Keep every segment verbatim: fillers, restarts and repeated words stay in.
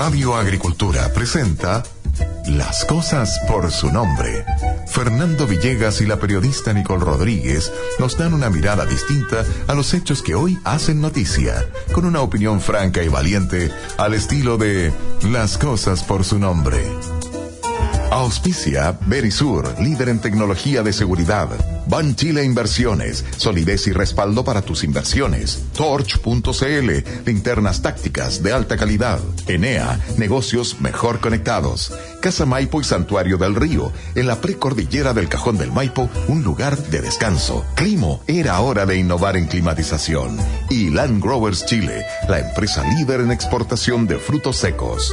Radio Agricultura presenta Las Cosas por su Nombre. Fernando Villegas y la periodista Nicole Rodríguez nos dan una mirada distinta a los hechos que hoy hacen noticia, con una opinión franca y valiente al estilo de Las Cosas por su Nombre. Auspicia Verisur, líder en tecnología de seguridad. Ban Chile Inversiones, solidez y respaldo para tus inversiones. Torch punto c l, linternas tácticas de alta calidad. Enea, negocios mejor conectados. Casa Maipo y Santuario del Río, en la precordillera del Cajón del Maipo, un lugar de descanso. Climo, era hora de innovar en climatización. Y Land Growers Chile, la empresa líder en exportación de frutos secos.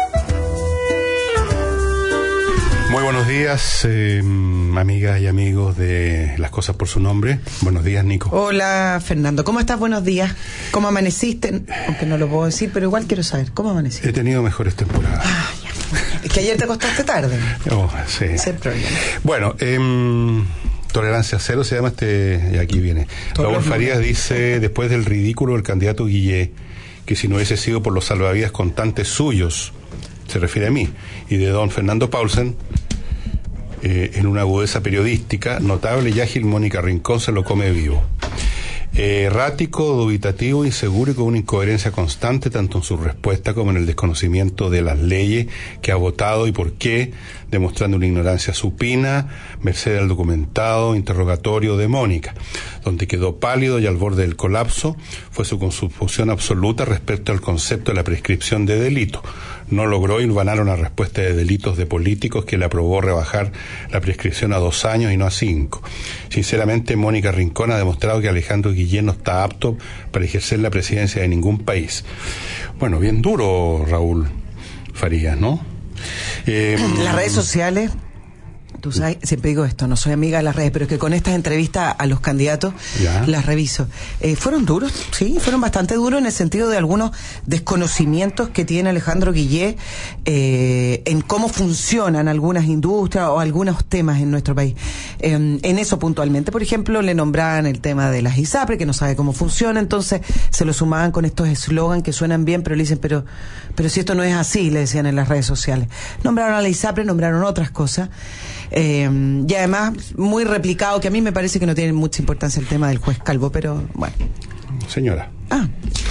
Muy buenos días, eh, amigas y amigos de Las Cosas por su Nombre. Buenos días, Nico. Hola, Fernando. ¿Cómo estás? Buenos días. ¿Cómo amaneciste? Aunque no lo puedo decir, pero igual quiero saber. ¿Cómo amaneciste? He tenido mejores temporadas. Ah, ya. Es que ayer te acostaste tarde. Oh, sí. Ese es el problema. Bueno, eh, tolerancia cero se llama este... Y aquí viene. Raúl Farías dice, después del ridículo del candidato Guillé, que si no hubiese sido por los salvavidas contantes suyos, se refiere a mí, y de don Fernando Paulsen, eh, en una agudeza periodística notable y ágil, Mónica Rincón se lo come vivo. Eh, errático, dubitativo, inseguro y con una incoherencia constante tanto en su respuesta como en el desconocimiento de las leyes que ha votado y por qué, demostrando una ignorancia supina, merced al documentado interrogatorio de Mónica, donde quedó pálido y al borde del colapso fue su confusión absoluta respecto al concepto de la prescripción de delito. No logró hilvanar una respuesta de delitos de políticos que le aprobó rebajar la prescripción a dos años y no a cinco. Sinceramente, Mónica Rincón ha demostrado que Alejandro Guillén no está apto para ejercer la presidencia de ningún país. Bueno, bien duro, Raúl Farías, ¿no? Eh, Las redes sociales, tú sabes, siempre digo esto, no soy amiga de las redes, pero es que con estas entrevistas a los candidatos ya las reviso. Eh, fueron duros, sí, fueron bastante duros en el sentido de algunos desconocimientos que tiene Alejandro Guillé eh, en cómo funcionan algunas industrias o algunos temas en nuestro país. Eh, en eso puntualmente, por ejemplo, le nombraban el tema de las ISAPRE, que no sabe cómo funciona, entonces se lo sumaban con estos eslogans que suenan bien, pero le dicen, pero, pero si esto no es así, le decían en las redes sociales. Nombraron a la ISAPRE, nombraron otras cosas. Eh, y además muy replicado, que a mí me parece que no tiene mucha importancia el tema del juez Calvo, pero bueno. Señora. Ah.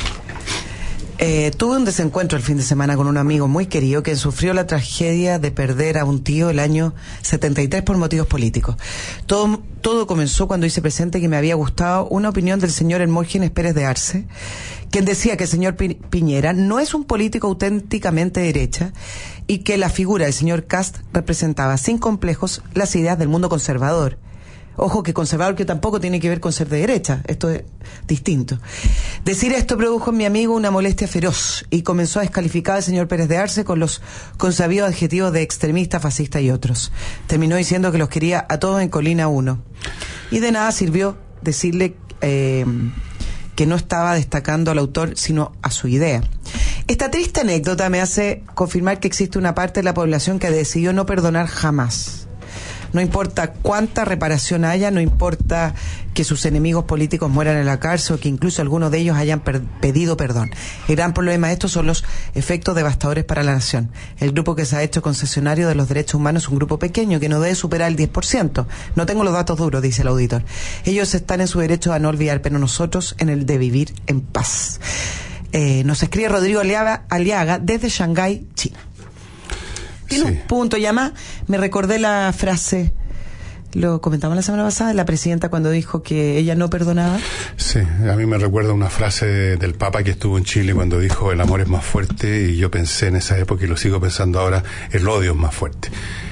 Eh, tuve un desencuentro el fin de semana con un amigo muy querido que sufrió la tragedia de perder a un tío el año setenta y tres por motivos políticos. Todo, todo comenzó cuando hice presente que me había gustado una opinión del señor Hermógenes Pérez de Arce, quien decía que el señor Piñera no es un político auténticamente de derecha y que la figura del señor Kast representaba sin complejos las ideas del mundo conservador. Ojo, que conservador que tampoco tiene que ver con ser de derecha, esto es distinto. Decir esto produjo en mi amigo una molestia feroz y comenzó a descalificar al señor Pérez de Arce con los consabidos adjetivos de extremista, fascista y otros. Terminó diciendo que los quería a todos en Colina uno. Y de nada sirvió decirle eh, que no estaba destacando al autor, sino a su idea. Esta triste anécdota me hace confirmar que existe una parte de la población que decidió no perdonar jamás. No importa cuánta reparación haya, no importa que sus enemigos políticos mueran en la cárcel o que incluso algunos de ellos hayan per- pedido perdón. El gran problema de esto son los efectos devastadores para la nación. El grupo que se ha hecho concesionario de los derechos humanos es un grupo pequeño que no debe superar el diez por ciento. No tengo los datos duros, dice el auditor. Ellos están en su derecho a no olvidar, pero nosotros en el de vivir en paz. Eh, nos escribe Rodrigo Aliaga, Aliaga desde Shanghái, China. Tiene sí. un punto, y además me recordé la frase, lo comentamos la semana pasada, la presidenta cuando dijo que ella no perdonaba. Sí, a mí me recuerda una frase del Papa que estuvo en Chile cuando dijo el amor es más fuerte, y yo pensé en esa época y lo sigo pensando ahora, el odio es más fuerte.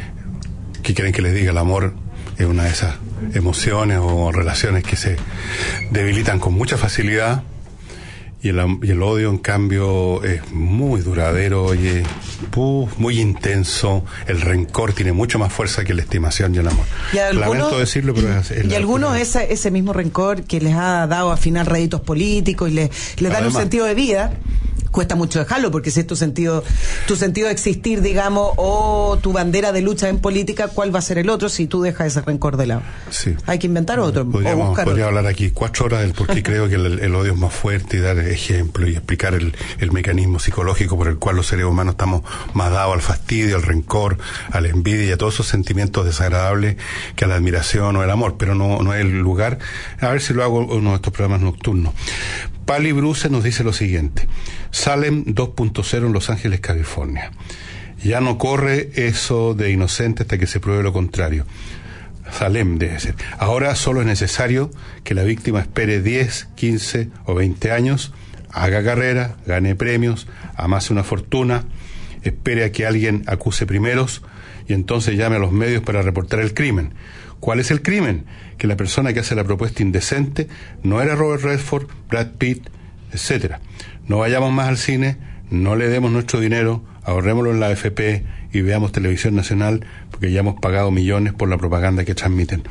¿Qué quieren que les diga? El amor es una de esas emociones o relaciones que se debilitan con mucha facilidad. Y el, y el odio, en cambio, es muy duradero y es uh, muy intenso. El rencor tiene mucho más fuerza que la estimación y el amor. Y algunos, lamento decirlo, pero es, es y algunos ese, ese mismo rencor que les ha dado al final réditos políticos y les, les dan un sentido de vida, cuesta mucho dejarlo, porque si es tu sentido, tu sentido de existir, digamos, o tu bandera de lucha en política, ¿cuál va a ser el otro si tú dejas ese rencor de lado? Sí. Hay que inventar otro. Podríamos, o buscar podría otro. hablar aquí cuatro horas del por qué creo que el, el odio es más fuerte y dar ejemplo y explicar el, el mecanismo psicológico por el cual los seres humanos estamos más dados al fastidio, al rencor, a la envidia y a todos esos sentimientos desagradables que a la admiración o el amor, pero no, no es el lugar. A ver si lo hago en uno de estos programas nocturnos. Pali Bruce nos dice lo siguiente: Salem dos punto cero en Los Ángeles, California. Ya no corre eso de inocente hasta que se pruebe lo contrario. Salem debe ser. Ahora solo es necesario que la víctima espere diez, quince o veinte años, haga carrera, gane premios, amase una fortuna, espere a que alguien acuse primeros y entonces llame a los medios para reportar el crimen. ¿Cuál es el crimen? Que la persona que hace la propuesta indecente no era Robert Redford, Brad Pitt, etcétera. No vayamos más al cine, no le demos nuestro dinero, ahorrémoslo en la A F P y veamos televisión nacional, porque ya hemos pagado millones por la propaganda que transmiten.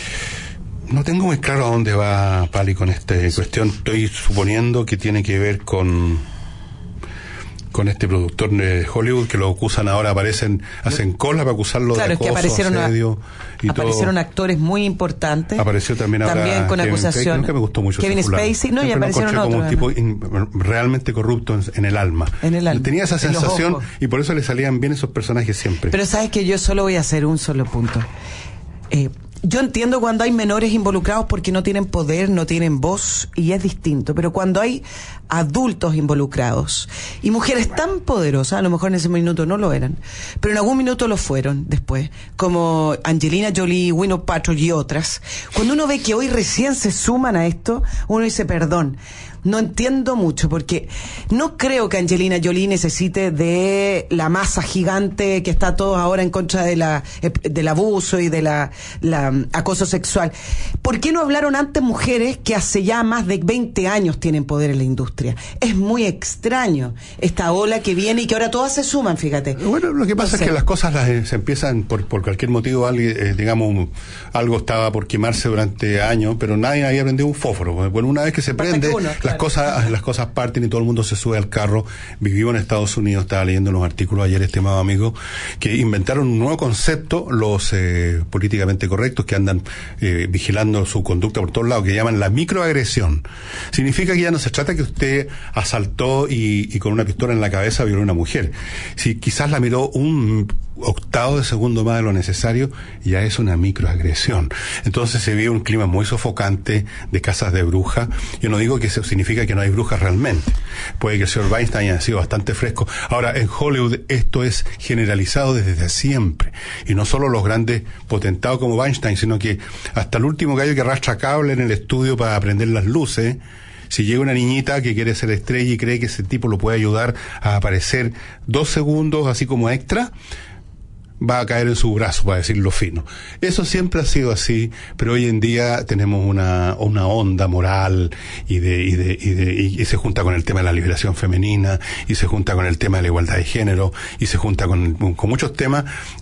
No tengo muy claro a dónde va Pali con esta cuestión. Estoy suponiendo que tiene que ver con con este productor de Hollywood que lo acusan ahora, aparecen, hacen cola para acusarlo claro, de acoso, es que aparecieron asedio y aparecieron todo. Actores muy importantes. Apareció también ahora también con Kevin acusación. Spacey. Nunca me gustó mucho Kevin Spacey, no, y aparecieron otros. Como un tipo in, realmente corrupto en, en el alma. En el alma. Tenía esa sensación y por eso le salían bien esos personajes siempre. Pero sabes que yo solo voy a hacer un solo punto. Eh, Yo entiendo cuando hay menores involucrados porque no tienen poder, no tienen voz, y es distinto. Pero cuando hay adultos involucrados y mujeres tan poderosas, a lo mejor en ese minuto no lo eran, pero en algún minuto lo fueron después, como Angelina Jolie, Gwyneth Paltrow y otras, cuando uno ve que hoy recién se suman a esto, uno dice perdón. No entiendo mucho, porque no creo que Angelina Jolie necesite de la masa gigante que está todo ahora en contra de la del abuso y de la, la um, acoso sexual. ¿Por qué no hablaron antes mujeres que hace ya más de veinte años tienen poder en la industria? Es muy extraño esta ola que viene y que ahora todas se suman, fíjate. Bueno, lo que pasa no sé. es que las cosas las, eh, se empiezan por, por cualquier motivo, alguien, eh, digamos, algo estaba por quemarse durante años, pero nadie había prendido un fósforo. Bueno, una vez que se prende, uno, las claro. cosas las cosas parten y todo el mundo se sube al carro. Vivimos en Estados Unidos, estaba leyendo unos artículos ayer, estimado amigo, que inventaron un nuevo concepto, los eh, políticamente correctos, que andan eh, vigilando su conducta por todos lados, que llaman la microagresión. Significa que ya no se trata que usted asaltó y, y con una pistola en la cabeza violó a una mujer. Si quizás la miró un octavo de segundo más de lo necesario, ya es una microagresión. Entonces se vive un clima muy sofocante de casas de brujas. Yo no digo que eso significa que no hay brujas realmente. Puede que el señor Weinstein haya sido bastante fresco. Ahora, en Hollywood esto es generalizado desde siempre. Y no solo los grandes potentados como Weinstein, sino que hasta el último gallo que arrastra cable en el estudio para prender las luces. Si llega una niñita que quiere ser estrella y cree que ese tipo lo puede ayudar a aparecer dos segundos así como extra, va a caer en su brazo, para decirlo fino. Eso siempre ha sido así, pero hoy en día tenemos una una onda moral y de y de y de y, y se junta con el tema de la liberación femenina, y se junta con el tema de la igualdad de género, y se junta con, con muchos temas,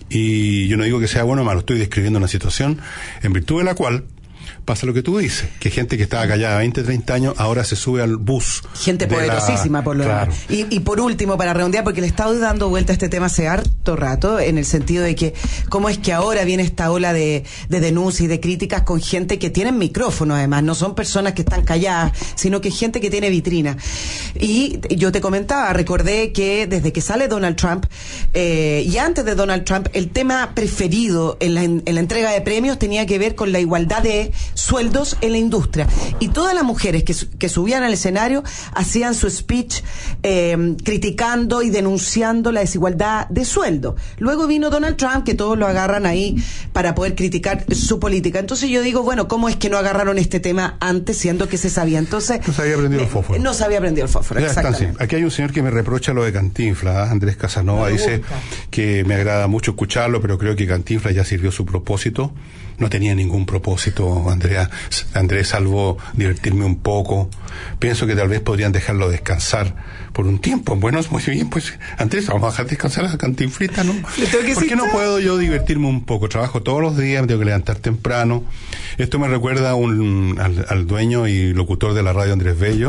y yo no digo que sea bueno o malo, estoy describiendo una situación en virtud de la cual pasa lo que tú dices, que gente que estaba callada veinte, treinta años, ahora se sube al bus. Gente poderosísima, la... por lo claro. demás. Y, y por último, para redondear, porque le he estado dando vuelta a este tema hace harto rato, en el sentido de que, cómo es que ahora viene esta ola de, de denuncias y de críticas con gente que tiene micrófono, además, no son personas que están calladas, sino que gente que tiene vitrina. Y yo te comentaba, recordé que desde que sale Donald Trump, eh, y antes de Donald Trump, el tema preferido en la, en la entrega de premios tenía que ver con la igualdad de sueldos en la industria, y todas las mujeres que, que subían al escenario hacían su speech eh, criticando y denunciando la desigualdad de sueldo. Luego vino Donald Trump, que todos lo agarran ahí para poder criticar su política. Entonces yo digo, bueno, ¿cómo es que no agarraron este tema antes, siendo que se sabía? Entonces no se había prendido el fósforo. No se había prendido el fósforo, ya exactamente. Están, sí. Aquí hay un señor que me reprocha lo de Cantinflas, ¿eh? Andrés Casanova, dice que me agrada mucho escucharlo, pero creo que Cantinflas ya sirvió su propósito. No tenía ningún propósito, Andrea, Andrés, salvo divertirme un poco. Pienso que tal vez podrían dejarlo descansar por un tiempo. Bueno, muy bien, pues Andrés, vamos a dejar descansar a Cantinflita, ¿no? ¿Por qué no puedo yo divertirme un poco? Trabajo todos los días, me tengo que levantar temprano. Esto me recuerda a un, al, al dueño y locutor de la radio, Andrés Bello,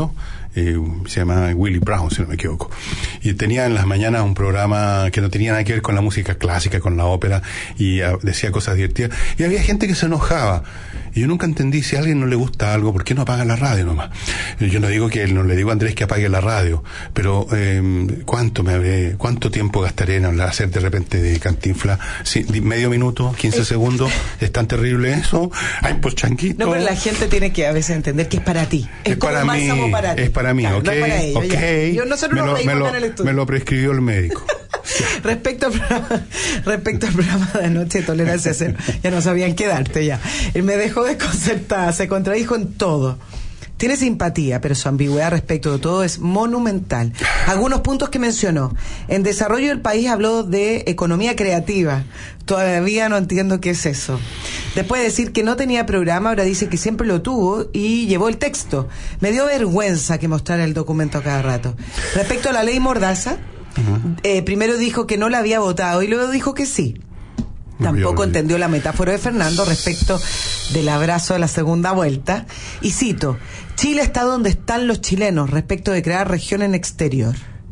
Eh, se llama Willie Brown, si no me equivoco, y tenía en las mañanas un programa que no tenía nada que ver con la música clásica, con la ópera, y uh, decía cosas divertidas, y había gente que se enojaba, y yo nunca entendí, si a alguien no le gusta algo, ¿por qué no apaga la radio nomás? Yo no digo que, no le digo a Andrés que apague la radio, pero eh, ¿cuánto me habré, cuánto tiempo gastaré en hablar, hacer de repente de Cantinflas? Sí, medio minuto, quince segundos, ¿es tan terrible eso? Ay, pues changuito. No, pero la gente tiene que a veces entender que es para ti, es, es para mí, para ti. Es para mí, claro, ok, no para ellos, okay. Yo, nosotros me, nos lo, me, lo, en el estudio. me lo prescribió el médico. respecto, al programa, respecto al programa de anoche de Tolerancia Cero, ya no sabían qué darte ya. Él me dejó desconcertada, se contradijo en todo. Tiene simpatía, pero su ambigüedad respecto de todo es monumental. Algunos puntos que mencionó. En desarrollo del país habló de economía creativa. Todavía no entiendo qué es eso. Después de decir que no tenía programa, ahora dice que siempre lo tuvo y llevó el texto. Me dio vergüenza que mostrara el documento a cada rato. Respecto a la ley Mordaza, uh-huh. eh, primero dijo que no la había votado y luego dijo que sí. Tampoco entendió la metáfora de Fernando respecto del abrazo de la segunda vuelta. Y cito, Chile está donde están los chilenos respecto de crear región en exterior.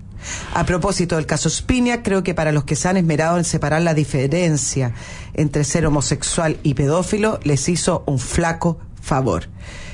A propósito del caso Spinac, creo que para los que se han esmerado en separar la diferencia entre ser homosexual y pedófilo, les hizo un flaco favor.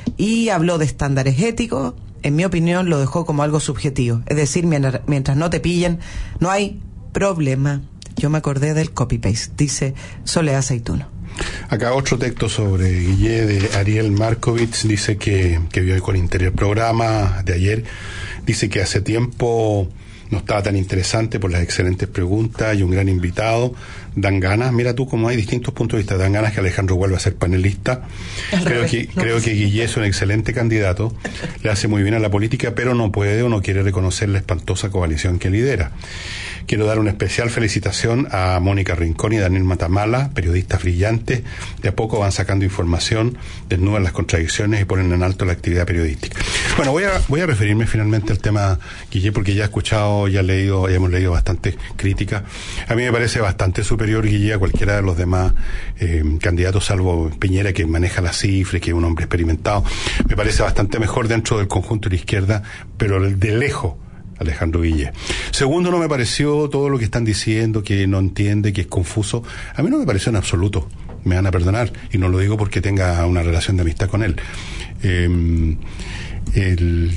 Y habló de estándares éticos. En mi opinión, lo dejó como algo subjetivo. Es decir, mientras, mientras no te pillen, no hay problema. Yo me acordé del copy-paste, dice Soledad Aceituno. Acá otro texto sobre Guillé de Ariel Markovitz, dice que, que vio con interés el programa de ayer, dice que hace tiempo no estaba tan interesante por las excelentes preguntas y un gran invitado. Dan ganas, mira tú cómo hay distintos puntos de vista, dan ganas que Alejandro vuelva a ser panelista. Creo que, no. creo que Guillé es un excelente candidato, le hace muy bien a la política, pero no puede o no quiere reconocer la espantosa coalición que lidera. Quiero dar una especial felicitación a Mónica Rincón y Daniel Matamala, periodistas brillantes, de a poco van sacando información, desnudan las contradicciones y ponen en alto la actividad periodística. Bueno, voy a, voy a referirme finalmente al tema Guillé, porque ya he escuchado, ya he leído, ya hemos leído bastante crítica. A mí me parece bastante superior Guillé a cualquiera de los demás eh, candidatos, salvo Piñera, que maneja las cifras, que es un hombre experimentado. Me parece bastante mejor dentro del conjunto de la izquierda, pero de lejos Alejandro Guillé. Segundo, no me pareció todo lo que están diciendo, que no entiende, que es confuso. A mí no me pareció en absoluto. Me van a perdonar. Y no lo digo porque tenga una relación de amistad con él. Eh, el,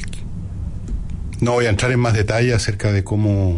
no voy a entrar en más detalle acerca de cómo...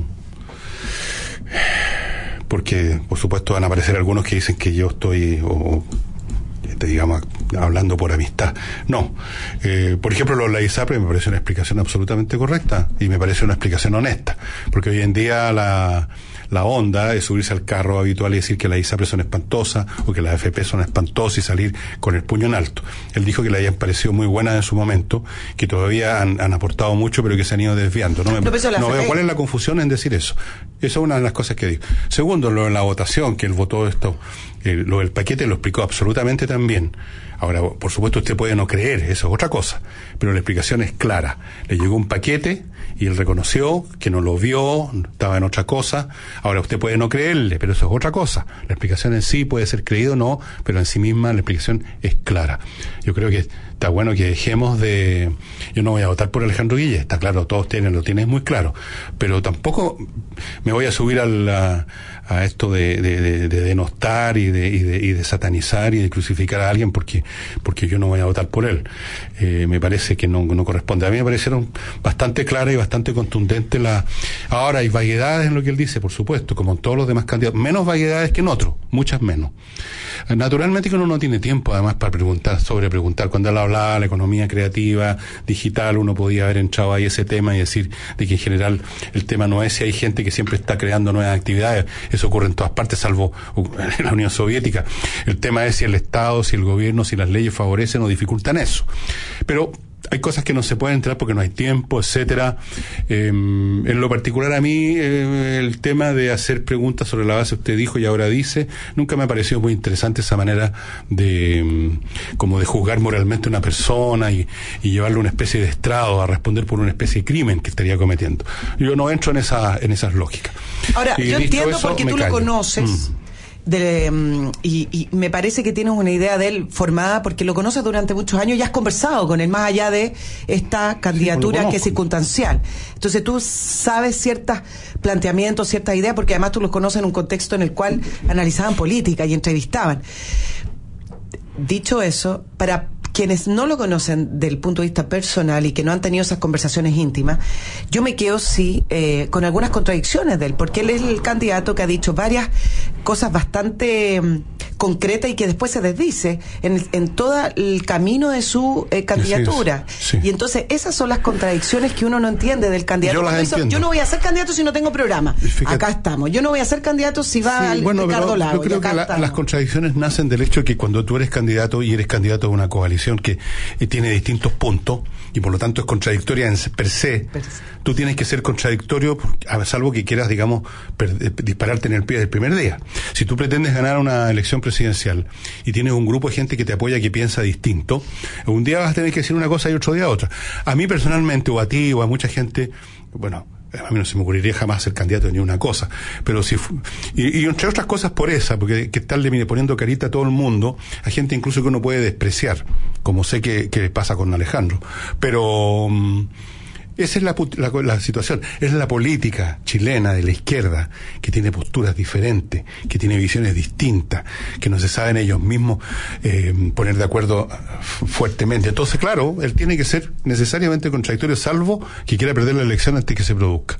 Porque, por supuesto, van a aparecer algunos que dicen que yo estoy... O, digamos, hablando por amistad. No. Eh, por ejemplo, lo de la ISAPRE me parece una explicación absolutamente correcta y me parece una explicación honesta, porque hoy en día la, la onda es subirse al carro habitual y decir que las ISAPRE son espantosas o que las A F P son espantosas y salir con el puño en alto. Él dijo que le habían parecido muy buenas en su momento, que todavía han, han aportado mucho, pero que se han ido desviando. No, me, no, no veo cuál es la confusión en decir eso. Esa es una de las cosas que digo. Segundo, lo de la votación, que él votó esto, eh, lo del paquete lo explicó absolutamente también. Ahora, por supuesto, usted puede no creer, eso es otra cosa, pero la explicación es clara. Le llegó un paquete y él reconoció que no lo vio, estaba en otra cosa. Ahora, usted puede no creerle, pero eso es otra cosa. La explicación en sí puede ser creído o no, pero en sí misma la explicación es clara. Yo creo que está bueno que dejemos de... Yo no voy a votar por Alejandro Guillé, está claro, todos tienen, lo tienen muy claro, pero tampoco me voy a subir a, la, a esto de, de, de, de denostar y de, y, de, y de satanizar y de crucificar a alguien porque, porque yo no voy a votar por él. Eh, me parece que no, no corresponde. A mí me parecieron bastante claras y bastante contundentes las... Ahora, hay vaguedades en lo que él dice, por supuesto, como en todos los demás candidatos, menos vaguedades que en otros, muchas menos. Naturalmente que uno no tiene tiempo, además, para preguntar, sobre preguntar. Cuando él hablaba de la economía creativa, digital, uno podía haber entrado ahí ese tema y decir de que en general el tema no es si hay gente que siempre está creando nuevas actividades. Eso ocurre en todas partes, salvo en la Unión Soviética. El tema es si el Estado, si el gobierno, si las leyes favorecen o dificultan eso. Pero hay cosas que no se pueden entrar porque no hay tiempo, etcétera. Eh, en lo particular a mí, eh, el tema de hacer preguntas sobre la base, usted dijo y ahora dice, nunca me ha parecido muy interesante esa manera de, como de juzgar moralmente a una persona y, y llevarle una especie de estrado a responder por una especie de crimen que estaría cometiendo. Yo no entro en esa, en esas lógicas. Ahora, y yo entiendo eso, porque tú callo. Lo conoces. Mm. De, um, y, y me parece que tienes una idea de él formada porque lo conoces durante muchos años y has conversado con él más allá de esta candidatura sí, que es circunstancial. Entonces tú sabes ciertos planteamientos, ciertas ideas, porque además tú los conoces en un contexto en el cual analizaban política y entrevistaban. Dicho eso, para quienes no lo conocen del punto de vista personal y que no han tenido esas conversaciones íntimas, yo me quedo sí eh, con algunas contradicciones de él, porque él es el candidato que ha dicho varias cosas bastante um, concretas y que después se desdice en, en todo el camino de su eh, candidatura. Sí, sí. Y entonces esas son las contradicciones que uno no entiende del candidato. Yo, las hizo, yo no voy a ser candidato si no tengo programa. Fíjate. Acá estamos. Yo no voy a ser candidato si va sí, al bueno, Ricardo Lago. Yo creo que la, las contradicciones nacen del hecho de que cuando tú eres candidato y eres candidato de una coalición que eh, tiene distintos puntos y por lo tanto es contradictoria en per se, per se. Tú tienes que ser contradictorio, salvo que quieras, digamos, per, dispararte en el pie del primer día. Si tú pretendes ganar una elección presidencial y tienes un grupo de gente que te apoya que piensa distinto, un día vas a tener que decir una cosa y otro día otra. A mí personalmente, o a ti, o a mucha gente, bueno, a mí no se me ocurriría jamás ser candidato de ni una cosa, pero si y, y entre otras cosas por esa, porque que estarle mire, poniendo carita a todo el mundo, a gente incluso que uno puede despreciar, como sé que, que pasa con Alejandro, pero um, esa es la, la, la situación, es la política chilena de la izquierda, que tiene posturas diferentes, que tiene visiones distintas, que no se saben ellos mismos eh, poner de acuerdo fuertemente. Entonces, claro, él tiene que ser necesariamente contradictorio, salvo que quiera perder la elección antes que se produzca.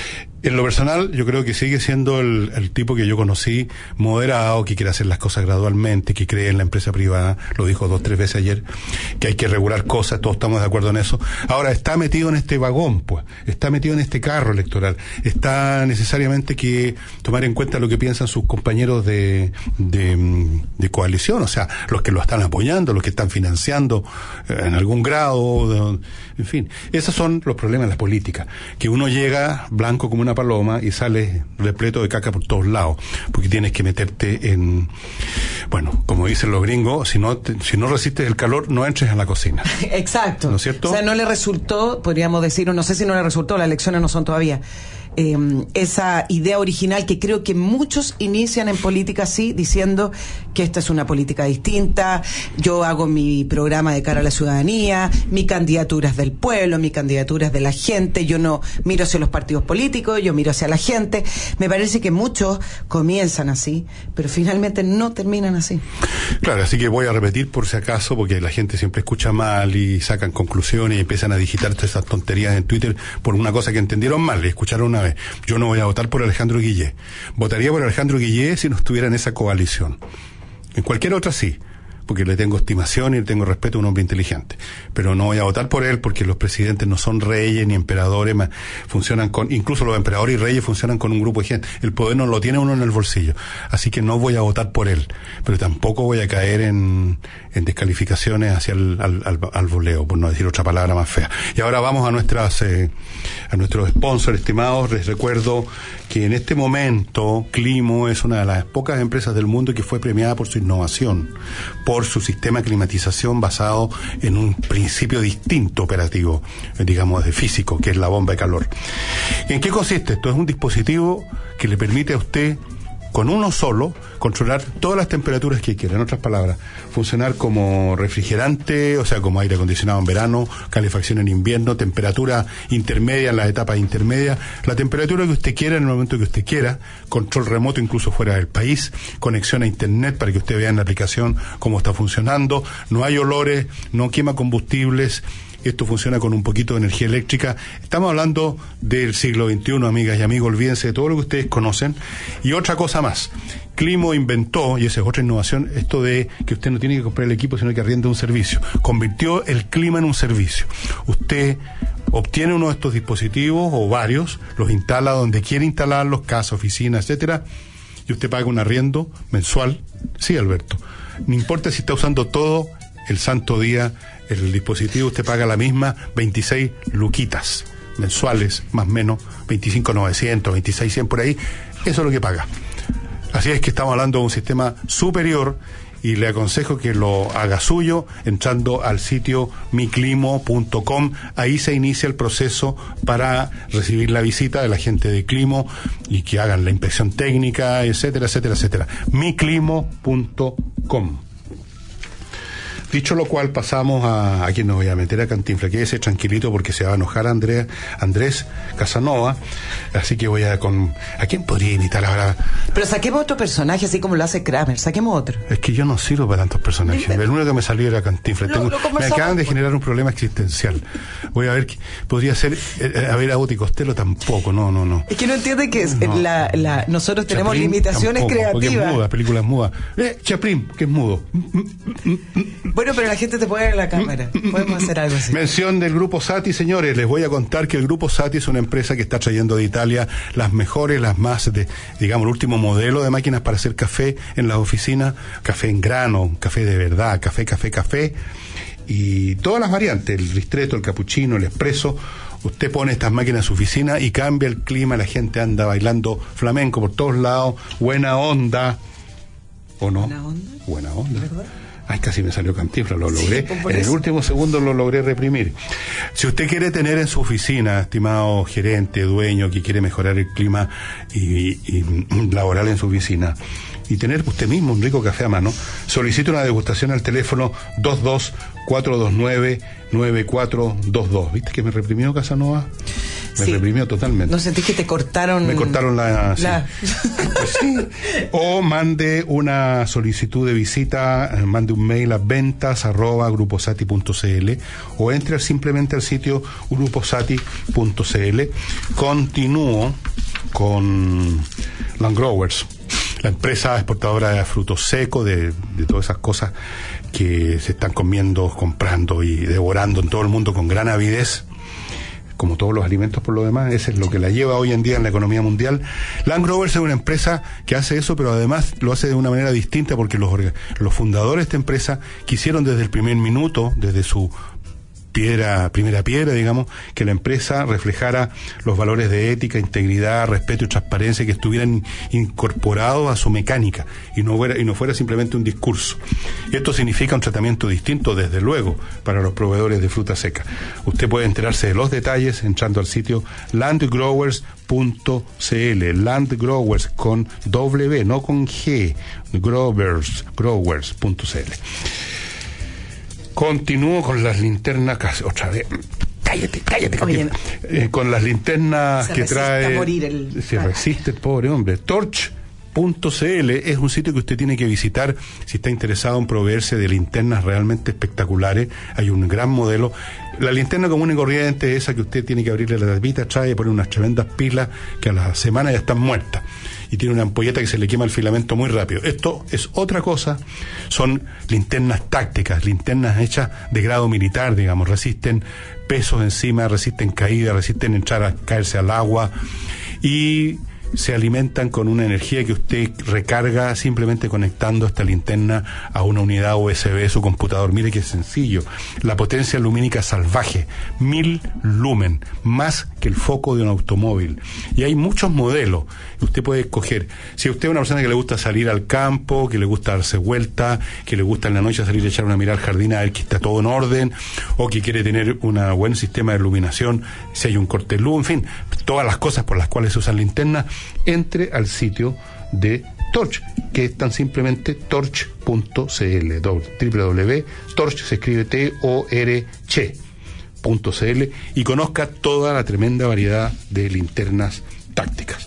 En lo personal, yo creo que sigue siendo el, el tipo que yo conocí, moderado, que quiere hacer las cosas gradualmente, que cree en la empresa privada, lo dijo dos, tres veces ayer, que hay que regular cosas, todos estamos de acuerdo en eso. Ahora, está metido en este vagón, pues, está metido en este carro electoral, está necesariamente que tomar en cuenta lo que piensan sus compañeros de, de, de coalición, o sea, los que lo están apoyando, los que están financiando eh, en algún grado, de, en fin. Esos son los problemas de la política, que uno llega blanco como una paloma y sales repleto de caca por todos lados, porque tienes que meterte en, bueno, como dicen los gringos, si no te, si no resistes el calor, no entres en la cocina. Exacto. ¿No es cierto? O sea, no le resultó, podríamos decir, o no sé si no le resultó, las elecciones no son todavía, eh, esa idea original que creo que muchos inician en política así, diciendo que esta es una política distinta, yo hago mi programa de cara a la ciudadanía, mi candidatura es del pueblo, mi candidatura es de la gente, yo no miro hacia los partidos políticos, yo miro hacia la gente. Me parece que muchos comienzan así, pero finalmente no terminan así. Claro, así que voy a repetir por si acaso, porque la gente siempre escucha mal y sacan conclusiones y empiezan a digitar todas esas tonterías en Twitter por una cosa que entendieron mal y escucharon una vez. Yo no voy a votar por Alejandro Guillé. Votaría por Alejandro Guillé si no estuviera en esa coalición. En cualquier otra sí, porque le tengo estimación y le tengo respeto a un hombre inteligente. Pero no voy a votar por él porque los presidentes no son reyes ni emperadores, más funcionan con, incluso los emperadores y reyes funcionan con un grupo de gente. El poder no lo tiene uno en el bolsillo. Así que no voy a votar por él. Pero tampoco voy a caer en, en descalificaciones hacia el al, al, al voleo, por no decir otra palabra más fea. Y ahora vamos a nuestras, eh, a nuestros sponsors estimados. Les recuerdo que en este momento Climo es una de las pocas empresas del mundo que fue premiada por su innovación, por su sistema de climatización basado en un principio distinto operativo, digamos, de físico, que es la bomba de calor. ¿En qué consiste esto? Es un dispositivo que le permite a usted, con uno solo, controlar todas las temperaturas que quiera. En otras palabras, funcionar como refrigerante, o sea, como aire acondicionado en verano, calefacción en invierno, temperatura intermedia en las etapas intermedias, la temperatura que usted quiera en el momento que usted quiera, control remoto incluso fuera del país, conexión a internet para que usted vea en la aplicación cómo está funcionando, no hay olores, no quema combustibles. Esto funciona con un poquito de energía eléctrica. Estamos hablando del siglo veintiuno, amigas y amigos, olvídense de todo lo que ustedes conocen. Y otra cosa más, Climo inventó, y esa es otra innovación, esto de que usted no tiene que comprar el equipo, sino que arrienda un servicio. Convirtió el clima en un servicio. Usted obtiene uno de estos dispositivos, o varios, los instala donde quiere instalarlos, casa, oficina, etcétera, y usted paga un arriendo mensual. Sí, Alberto. No importa si está usando todo el santo día el dispositivo, usted paga la misma veintiséis luquitas mensuales, más o menos veinticinco mil novecientos, veintiséis mil cien por ahí. Eso es lo que paga. Así es que estamos hablando de un sistema superior y le aconsejo que lo haga suyo entrando al sitio mi climo punto com. Ahí se inicia el proceso para recibir la visita de la gente de Climo y que hagan la inspección técnica, etcétera, etcétera, etcétera. mi climo punto com. Dicho lo cual, pasamos a, a quien nos voy a meter a Cantinflas. Quédese tranquilito porque se va a enojar Andrea, Andrés Casanova. Así que voy a con... ¿A quién podría imitar ahora? Pero saquemos otro personaje, así como lo hace Kramer. Saquemos otro. Es que yo no sirvo para tantos personajes. Dime. El único que me salió era Cantinflas. Lo, Tengo, lo me acaban de generar un problema existencial. Voy a ver, podría ser, eh, a ver, a Boti Costello tampoco, no, no, no. Es que no entiende que es No. la, la, nosotros tenemos Chaplin limitaciones tampoco, porque es creativas. muda, películas mudas. Eh, Chaplin, que es mudo. Bueno, pero la gente te puede ver en la cámara. Podemos hacer algo así. Mención del Grupo Sati, señores. Les voy a contar que el Grupo Sati es una empresa que está trayendo de Italia las mejores, las más, de, digamos, el último modelo de máquinas para hacer café en las oficinas. Café en grano, café de verdad, café, café, café. Y todas las variantes, el ristretto, el cappuccino, el espresso. Usted pone estas máquinas en su oficina y cambia el clima. La gente anda bailando flamenco por todos lados. Buena onda. ¿O no? ¿Buena onda? Buena onda. ¿Verdad? Ay, casi me salió Cantinflas, lo logré. Sí, pues por en el eso. último segundo lo logré reprimir. Si usted quiere tener en su oficina, estimado gerente, dueño, que quiere mejorar el clima y, y laboral en su oficina, y tener usted mismo un rico café a mano, solicite una degustación al teléfono dos dos cuatro dos nueve nueve cuatro dos dos. ¿Viste que me reprimió Casanova? Me Sí. reprimió totalmente. ¿No sentís que te cortaron? Me cortaron la... sí. la... Pues sí. O mande una solicitud de visita, eh, mande un mail a ventas arroba gruposati punto cl o entre simplemente al sitio gruposati punto cl. Continúo con Land Growers, la empresa exportadora de frutos secos, de, de todas esas cosas que se están comiendo, comprando y devorando en todo el mundo con gran avidez, como todos los alimentos por lo demás. Eso es lo que la lleva hoy en día en la economía mundial. Land Growers es una empresa que hace eso, pero además lo hace de una manera distinta porque los, los fundadores de esta empresa quisieron desde el primer minuto, desde su piedra, primera piedra, digamos, que la empresa reflejara los valores de ética, integridad, respeto y transparencia que estuvieran incorporados a su mecánica y no fuera, y no fuera simplemente un discurso. Esto significa un tratamiento distinto, desde luego, para los proveedores de fruta seca. Usted puede enterarse de los detalles entrando al sitio land growers punto cl, Land Growers con W, no con G, growers, growers punto cl. Continúo con las linternas, casi, otra vez, cállate, cállate, Oye, cállate. Eh, con las linternas se que resiste trae, a morir el- se resiste el pobre hombre. Torch punto cl es un sitio que usted tiene que visitar si está interesado en proveerse de linternas realmente espectaculares. Hay un gran modelo. La linterna común y corriente es esa que usted tiene que abrirle la tapita, trae y poner unas tremendas pilas que a la semana ya están muertas. Y tiene una ampolleta que se le quema el filamento muy rápido. Esto es otra cosa. Son linternas tácticas, linternas hechas de grado militar, digamos. Resisten pesos encima, resisten caída, resisten entrar a caerse al agua. Y se alimentan con una energía que usted recarga simplemente conectando esta linterna a una unidad U S B de su computador. Mire qué sencillo. La potencia lumínica salvaje, mil lumen, más que el foco de un automóvil. Y hay muchos modelos que usted puede escoger. Si usted es una persona que le gusta salir al campo, que le gusta darse vuelta, que le gusta en la noche salir a echar una mirada al jardín a ver que está todo en orden, o que quiere tener un buen sistema de iluminación, si hay un corte de luz, en fin, todas las cosas por las cuales se usan linternas, entre al sitio de Torch, que es tan simplemente torch punto cl, doble u doble u doble u punto torch, se escribe T O R C punto cl, y conozca toda la tremenda variedad de linternas tácticas.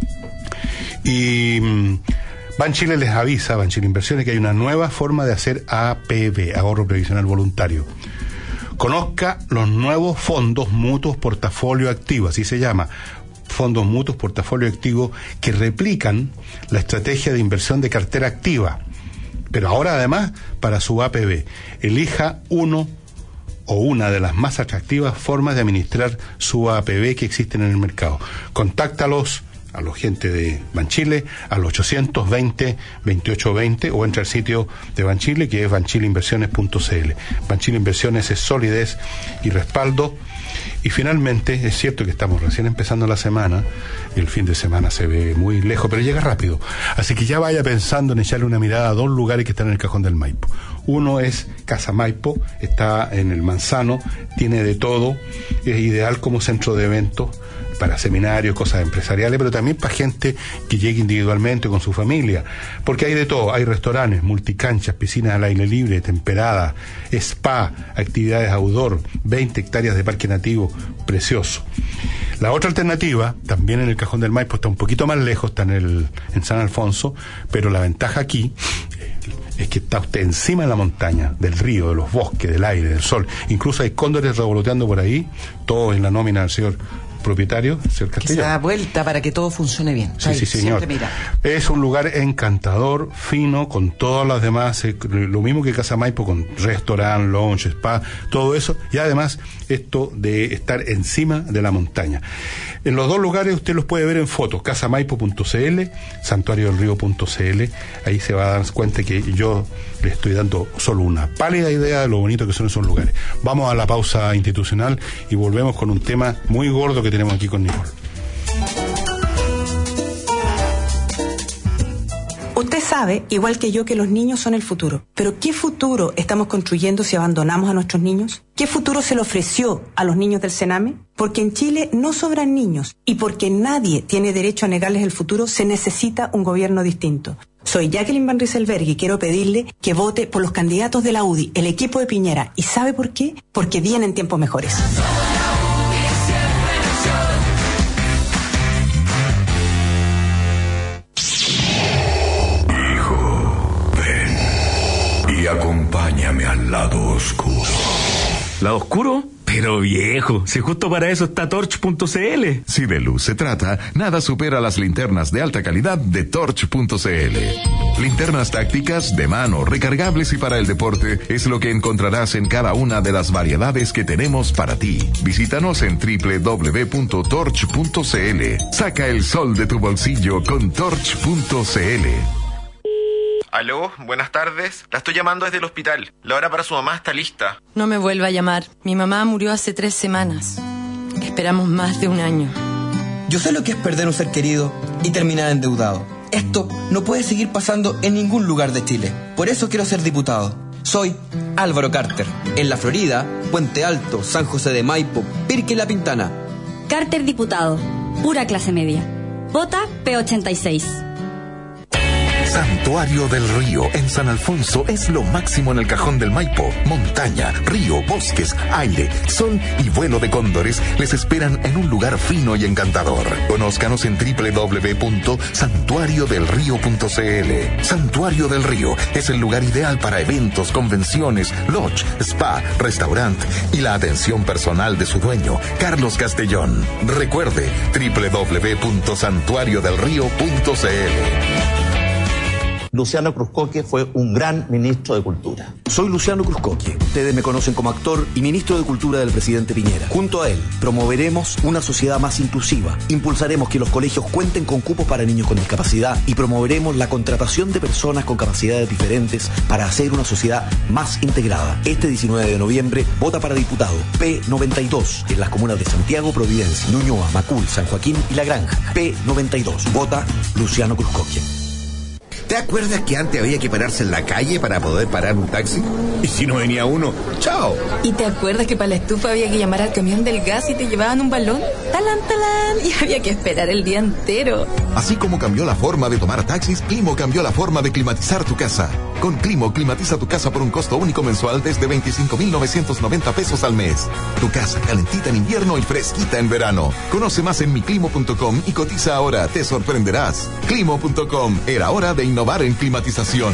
Y mmm, Banchile les avisa, Banchile Inversiones, que hay una nueva forma de hacer A P B, ahorro previsional voluntario. Conozca los nuevos fondos mutuos portafolio activo, así se llama, fondos mutuos portafolio activo, que replican la estrategia de inversión de cartera activa, pero ahora además para su A P B. Elija uno o una de las más atractivas formas de administrar su A P B que existen en el mercado. Contáctalos a la gente de Banchile al ochocientos veinte veintiocho veinte o entra al sitio de Banchile, que es banchile inversiones punto c l. Banchile Inversiones es solidez y respaldo. Y finalmente, es cierto que estamos recién empezando la semana, y el fin de semana se ve muy lejos, pero llega rápido. Así que ya vaya pensando en echarle una mirada a dos lugares que están en el cajón del Maipo. Uno es Casa Maipo, está en el Manzano, tiene de todo, es ideal como centro de eventos, para seminarios, cosas empresariales, pero también para gente que llegue individualmente con su familia, porque hay de todo, hay restaurantes, multicanchas, piscinas al aire libre, temperadas, spa, actividades outdoor, veinte hectáreas de parque nativo, precioso. La otra alternativa, también en el cajón del Maipo, está un poquito más lejos, está en el en San Alfonso, pero la ventaja aquí es que está usted encima de la montaña, del río, de los bosques, del aire, del sol. Incluso hay cóndores revoloteando por ahí, todo en la nómina del señor propietario, señor Castillo. Que se da vuelta para que todo funcione bien. Sí, sí, señor. Es un lugar encantador, fino, con todas las demás, eh, lo mismo que Casa Maipo, con restaurante, lounge, spa, todo eso, y además esto de estar encima de la montaña. En los dos lugares usted los puede ver en fotos, casa maipo punto c l, santuario del río punto c l, ahí se va a dar cuenta que yo le estoy dando solo una pálida idea de lo bonito que son esos lugares. Vamos a la pausa institucional y volvemos con un tema muy gordo que tenemos aquí con Nicole. Usted sabe, igual que yo, que los niños son el futuro. Pero ¿qué futuro estamos construyendo si abandonamos a nuestros niños? ¿Qué futuro se le ofreció a los niños del Sename? Porque en Chile no sobran niños y porque nadie tiene derecho a negarles el futuro, se necesita un gobierno distinto. Soy Jacqueline Van Rieselberg y quiero pedirle que vote por los candidatos de la U D I, el equipo de Piñera. ¿Y sabe por qué? Porque vienen tiempos mejores. Acompáñame al lado oscuro. ¿Lado oscuro? Pero viejo, si justo para eso está torch punto c l. Si de luz se trata, nada supera las linternas de alta calidad de torch punto c l. Linternas tácticas, de mano, recargables y para el deporte es lo que encontrarás en cada una de las variedades que tenemos para ti. Visítanos en doble u doble u doble u punto torch punto c l. Saca el sol de tu bolsillo con torch punto c l. Aló, buenas tardes. La estoy llamando desde el hospital. La hora para su mamá está lista. No me vuelva a llamar. Mi mamá murió hace tres semanas. Esperamos más de un año. Yo sé lo que es perder un ser querido y terminar endeudado. Esto no puede seguir pasando en ningún lugar de Chile. Por eso quiero ser diputado. Soy Álvaro Carter. En la Florida, Puente Alto, San José de Maipo, Pirque y La Pintana. Carter diputado. Pura clase media. Vota P ochenta y seis. Santuario del Río en San Alfonso es lo máximo en el cajón del Maipo. Montaña, río, bosques, aire, sol y vuelo de cóndores les esperan en un lugar fino y encantador. Conózcanos en doble u doble u doble u punto santuario del río punto c l. Santuario del Río es el lugar ideal para eventos, convenciones, lodge, spa, restaurante y la atención personal de su dueño, Carlos Castellón. Recuerde, doble u doble u doble u punto santuario del río punto c l. Luciano Cruzcoque fue un gran ministro de Cultura. Soy Luciano Cruzcoque. Ustedes me conocen como actor y ministro de Cultura del presidente Piñera. Junto a él, promoveremos una sociedad más inclusiva. Impulsaremos que los colegios cuenten con cupos para niños con discapacidad y promoveremos la contratación de personas con capacidades diferentes para hacer una sociedad más integrada. Este diecinueve de noviembre, vota para diputado P noventa y dos en las comunas de Santiago, Providencia, Ñuñoa, Macul, San Joaquín y La Granja. P noventa y dos. Vota Luciano Cruzcoque. ¿Te acuerdas que antes había que pararse en la calle para poder parar un taxi? Y si no venía uno, ¡chao! ¿Y te acuerdas que para la estufa había que llamar al camión del gas y te llevaban un balón? ¡Talán, talán! Y había que esperar el día entero. Así como cambió la forma de tomar taxis, Climo cambió la forma de climatizar tu casa. Con Climo, climatiza tu casa por un costo único mensual desde veinticinco mil novecientos noventa pesos al mes. Tu casa calentita en invierno y fresquita en verano. Conoce más en mi climo punto com y cotiza ahora, te sorprenderás. climo punto com, era hora de innovar en climatización.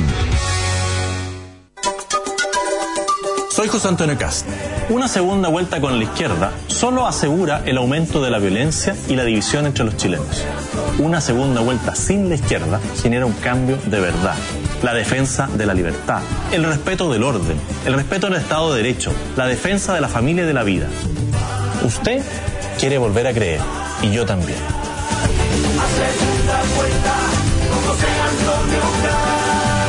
Soy José Antonio Cast. Una segunda vuelta con la izquierda solo asegura el aumento de la violencia y la división entre los chilenos. Una segunda vuelta sin la izquierda genera un cambio de verdad. La defensa de la libertad, el respeto del orden, el respeto del Estado de Derecho, la defensa de la familia y de la vida. Usted quiere volver a creer, y yo también. a segunda vuelta con José Antonio Caz.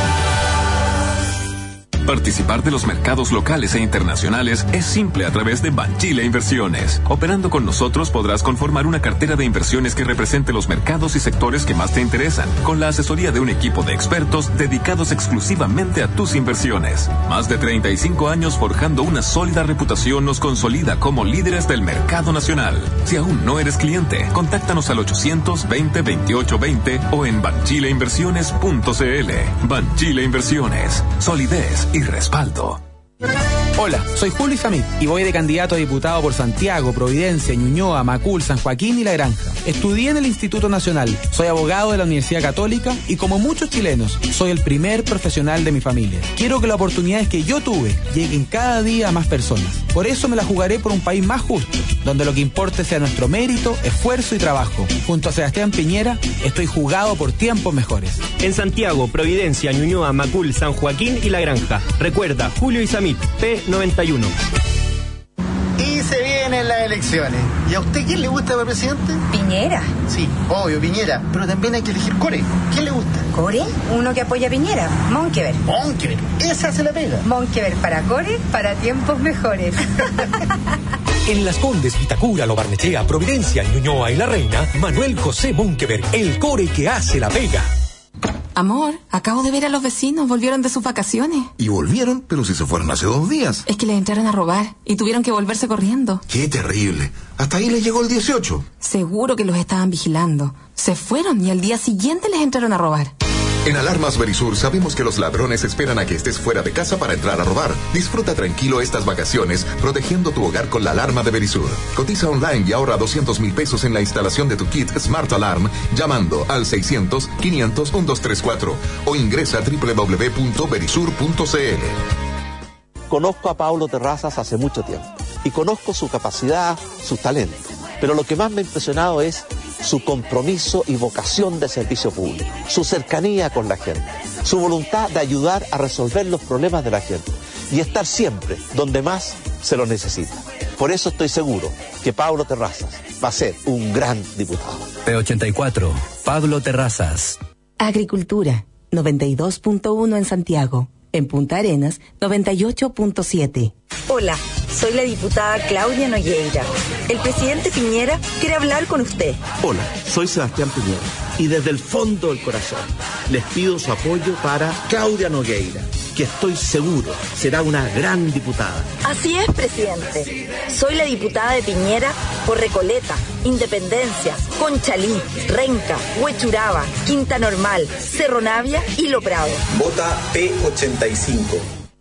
Participar de los mercados locales e internacionales es simple a través de Banchile Inversiones. Operando con nosotros podrás conformar una cartera de inversiones que represente los mercados y sectores que más te interesan, con la asesoría de un equipo de expertos dedicados exclusivamente a tus inversiones. Más de treinta y cinco años forjando una sólida reputación nos consolida como líderes del mercado nacional. Si aún no eres cliente, contáctanos al ochocientos veinte veintiocho veinte o en banchile inversiones punto c l. Banchile Inversiones. Solidez y respaldo. Hola, soy Julio Isamit y voy de candidato a diputado por Santiago, Providencia, Ñuñoa, Macul, San Joaquín y La Granja. Estudié en el Instituto Nacional, soy abogado de la Universidad Católica y como muchos chilenos, soy el primer profesional de mi familia. Quiero que las oportunidades que yo tuve lleguen cada día a más personas. Por eso me la jugaré por un país más justo, donde lo que importe sea nuestro mérito, esfuerzo y trabajo. Junto a Sebastián Piñera, estoy jugado por tiempos mejores. En Santiago, Providencia, Ñuñoa, Macul, San Joaquín y La Granja. Recuerda, Julio Isamit, P noventa y uno. Y se vienen las elecciones. ¿Y a usted quién le gusta para presidente? Piñera. Sí, obvio, Piñera. Pero también hay que elegir core. ¿Quién le gusta? ¿Core? Uno que apoya a Piñera. Monkever. Monkever. Esa se la pega. Monkever para core, para tiempos mejores. En Las Condes, Vitacura, Lo Barnechea, Providencia, Ñuñoa y La Reina, Manuel José Monkever, el core que hace la pega. Amor, acabo de ver a los vecinos, volvieron de sus vacaciones. ¿Y volvieron? Pero si se fueron hace dos días. Es que les entraron a robar y tuvieron que volverse corriendo. ¡Qué terrible! Hasta ahí les llegó el dieciocho. Seguro que los estaban vigilando. Se fueron y al día siguiente les entraron a robar. En Alarmas Verisur sabemos que los ladrones esperan a que estés fuera de casa para entrar a robar. Disfruta tranquilo estas vacaciones protegiendo tu hogar con la alarma de Verisur. Cotiza online y ahorra doscientos mil pesos en la instalación de tu kit Smart Alarm llamando al seiscientos, quinientos, doce treinta y cuatro o ingresa a doble u doble u doble u punto verisur punto c l. Conozco a Pablo Terrazas hace mucho tiempo y conozco su capacidad, su talento. Pero lo que más me ha impresionado es su compromiso y vocación de servicio público, su cercanía con la gente, su voluntad de ayudar a resolver los problemas de la gente y estar siempre donde más se lo necesita. Por eso estoy seguro que Pablo Terrazas va a ser un gran diputado. P ochenta y cuatro, Pablo Terrazas. Agricultura, noventa y dos punto uno en Santiago. En Punta Arenas, noventa y ocho punto siete. Hola, soy la diputada Claudia Nogueira. El presidente Piñera quiere hablar con usted. Hola, soy Sebastián Piñera y desde el fondo del corazón les pido su apoyo para Claudia Nogueira, que estoy seguro será una gran diputada. Así es, presidente. Soy la diputada de Piñera por Recoleta, Independencia, Conchalí, Renca, Huechuraba, Quinta Normal, Cerro Navia y Lo Prado. Vota P ochenta y cinco.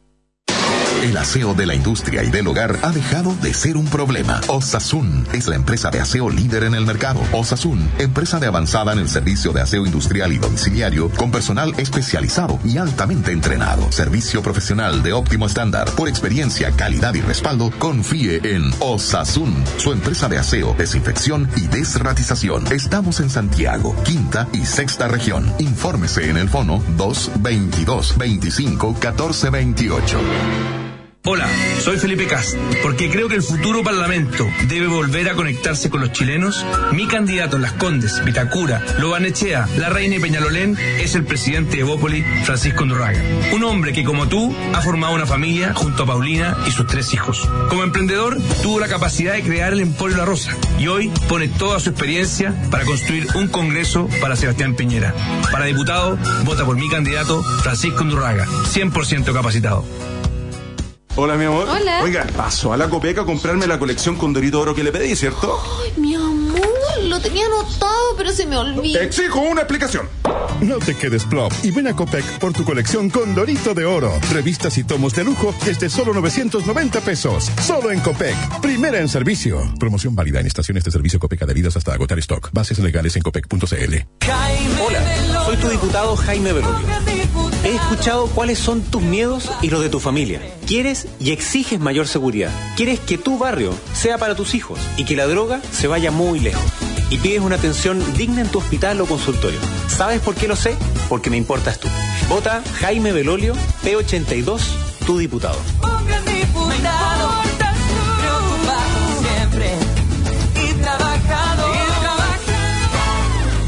El aseo de la industria y del hogar ha dejado de ser un problema. Osasun es la empresa de aseo líder en el mercado. Osasun, empresa de avanzada en el servicio de aseo industrial y domiciliario, con personal especializado y altamente entrenado. Servicio profesional de óptimo estándar. Por experiencia, calidad y respaldo, confíe en Osasun, su empresa de aseo, desinfección y desratización. Estamos en Santiago, quinta y sexta región. Infórmese en el fono dos veintidós veinticinco catorce veintiocho. Hola, soy Felipe Cast. Porque creo que el futuro Parlamento debe volver a conectarse con los chilenos. Mi candidato en Las Condes, Vitacura, Lo Barnechea, La Reina y Peñalolén es el presidente de Evópoli, Francisco Undurraga. Un hombre que, como tú, ha formado una familia junto a Paulina y sus tres hijos. Como emprendedor, tuvo la capacidad de crear el Emporio La Rosa y hoy pone toda su experiencia para construir un congreso para Sebastián Piñera. Para diputado, vota por mi candidato, Francisco Undurraga, cien por ciento capacitado. Hola, mi amor. Hola. Oiga, paso a la Copeca a comprarme la colección Condorito Oro que le pedí, ¿cierto? Ay, mi amor, lo tenía anotado, pero se me olvidó. Exijo una explicación. No te quedes plop y ven a Copec por tu colección Condorito de Oro. Revistas y tomos de lujo desde solo novecientos noventa pesos. Solo en Copec. Primera en servicio. Promoción válida en estaciones de servicio Copec adheridas hasta agotar stock. Bases legales en copec punto c l. Hola, soy tu diputado Jaime Belolio. He escuchado cuáles son tus miedos y los de tu familia. Quieres y exiges mayor seguridad. Quieres que tu barrio sea para tus hijos y que la droga se vaya muy lejos. Y pides una atención digna en tu hospital o consultorio. ¿Sabes por qué lo sé? Porque me importas tú. Vota Jaime Belolio, P ochenta y dos, tu diputado. Un gran diputado, preocupado siempre y trabajador.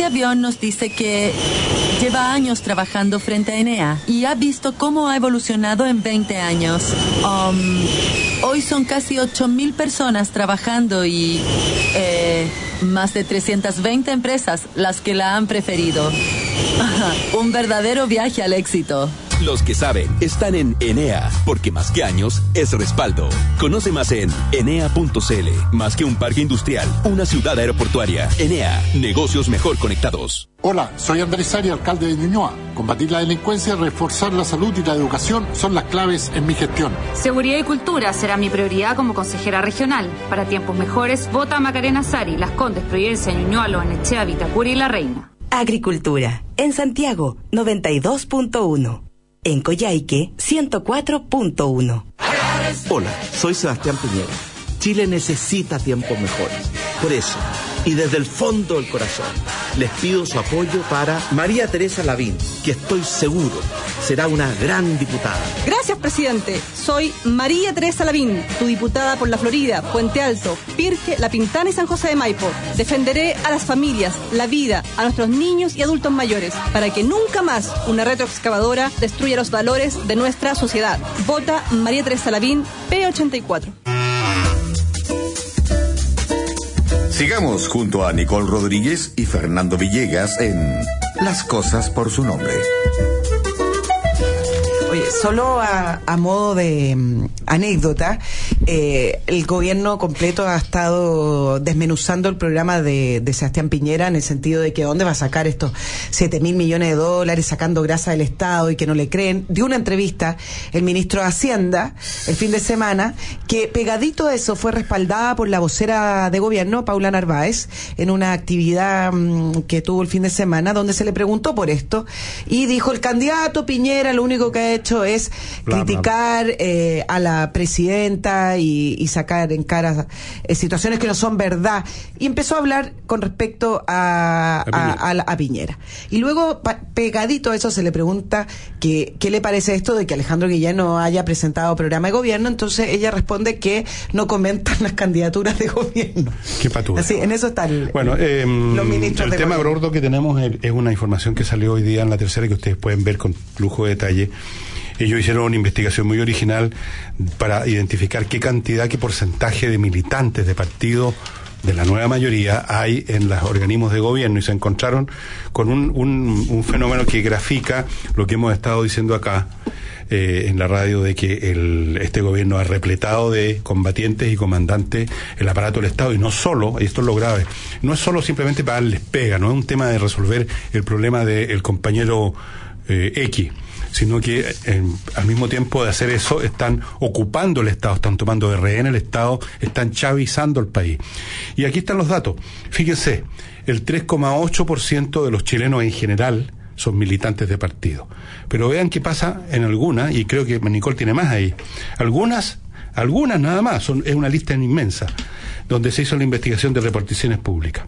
Avión nos dice que lleva años trabajando frente a Enea y ha visto cómo ha evolucionado en veinte años. Um, hoy son casi ocho mil personas trabajando y eh, más de trescientas veinte empresas las que la han preferido. Un verdadero viaje al éxito. Los que saben están en Enea, porque más que años es respaldo. Conoce más en enea punto c l. Más que un parque industrial, una ciudad aeroportuaria. Enea, negocios mejor conectados. Hola, soy Andrés Ari, alcalde de Ñuñoa. Combatir la delincuencia, reforzar la salud y la educación son las claves en mi gestión. Seguridad y cultura será mi prioridad como consejera regional. Para tiempos mejores, vota a Macarena Sari, Las Condes, Providencia, Ñuñoa, Lo Barnechea, Vitacura y La Reina. Agricultura. En Santiago, noventa y dos punto uno. En Coyhaique, ciento cuatro punto uno. Hola, soy Sebastián Piñera. Chile necesita tiempos mejores. Por eso, y desde el fondo del corazón, les pido su apoyo para María Teresa Lavín, que estoy seguro será una gran diputada. Gracias, presidente. Soy María Teresa Lavín, tu diputada por la Florida, Puente Alto, Pirque, La Pintana y San José de Maipo. Defenderé a las familias, la vida, a nuestros niños y adultos mayores, para que nunca más una retroexcavadora destruya los valores de nuestra sociedad. Vota María Teresa Lavín, P ochenta y cuatro. Sigamos junto a Nicole Rodríguez y Fernando Villegas en Las Cosas por su Nombre. Oye, solo a, a modo de um, anécdota, eh, el gobierno completo ha estado desmenuzando el programa de, de Sebastián Piñera en el sentido de que dónde va a sacar estos siete mil millones de dólares sacando grasa del Estado y que no le creen. Dio una entrevista el ministro de Hacienda el fin de semana que pegadito a eso fue respaldada por la vocera de gobierno, Paula Narváez, en una actividad um, que tuvo el fin de semana donde se le preguntó por esto y dijo: el candidato Piñera lo único que ha hecho es bla, criticar bla, bla. Eh, a la presidenta y, y sacar en cara eh, situaciones que no son verdad, y empezó a hablar con respecto a, a, Piñera. a, a, a Piñera y luego pa, pegadito a eso se le pregunta que, qué le parece esto de que Alejandro Guillén no haya presentado programa de gobierno. Entonces ella responde que no comentan las candidaturas de gobierno. Qué patura. Así, en eso están bueno, eh, los ministros el de tema gobierno. gordo que tenemos es, es una información que salió hoy día en La Tercera que ustedes pueden ver con lujo de detalle. Ellos hicieron una investigación muy original para identificar qué cantidad, qué porcentaje de militantes de partidos de la nueva mayoría hay en los organismos de gobierno, y se encontraron con un, un, un fenómeno que grafica lo que hemos estado diciendo acá eh, en la radio, de que el, este gobierno ha repletado de combatientes y comandantes el aparato del Estado, y no solo, y esto es lo grave, no es solo simplemente para darles pega, no es un tema de resolver el problema del compañero eh, X, sino que eh, al mismo tiempo de hacer eso están ocupando el Estado, están tomando de rehén el Estado, están chavizando el país. Y aquí están los datos. Fíjense, el tres coma ocho por ciento de los chilenos en general son militantes de partido. Pero vean qué pasa en algunas, y creo que Nicole tiene más ahí. Algunas, algunas nada más, son, es una lista inmensa, donde se hizo la investigación de reparticiones públicas.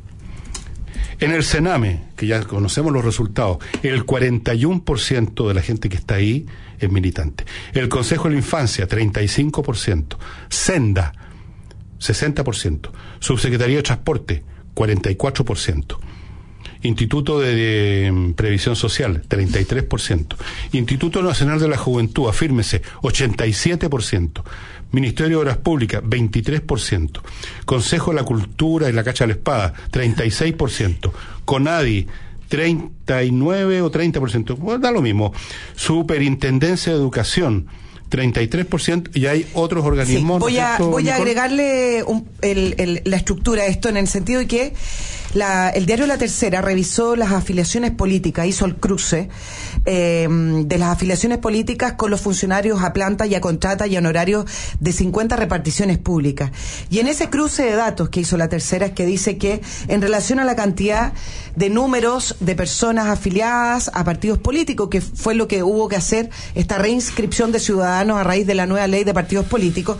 En el Sename, que ya conocemos los resultados, el cuarenta y uno por ciento de la gente que está ahí es militante. El Consejo de la Infancia, treinta y cinco por ciento. Senda, sesenta por ciento. Subsecretaría de Transporte, cuarenta y cuatro por ciento. Instituto de, de Previsión Social, treinta y tres por ciento. Instituto Nacional de la Juventud, afírmese, ochenta y siete por ciento. Ministerio de Obras Públicas, veintitrés por ciento. Consejo de la Cultura y la Cacha de la Espada, treinta y seis por ciento. CONADI, treinta y nueve o treinta por ciento. Bueno, da lo mismo. Superintendencia de Educación, treinta y tres por ciento, y hay otros organismos. Sí, voy a, ¿no, voy a Nicole? agregarle un, el, el, la estructura a esto, en el sentido de que la, el diario La Tercera revisó las afiliaciones políticas, hizo el cruce eh, de las afiliaciones políticas con los funcionarios a planta y a contrata y a honorarios de cincuenta reparticiones públicas. Y en ese cruce de datos que hizo La Tercera es que dice que en relación a la cantidad de números de personas afiliadas a partidos políticos, que fue lo que hubo que hacer, esta reinscripción de ciudadanos a raíz de la nueva ley de partidos políticos,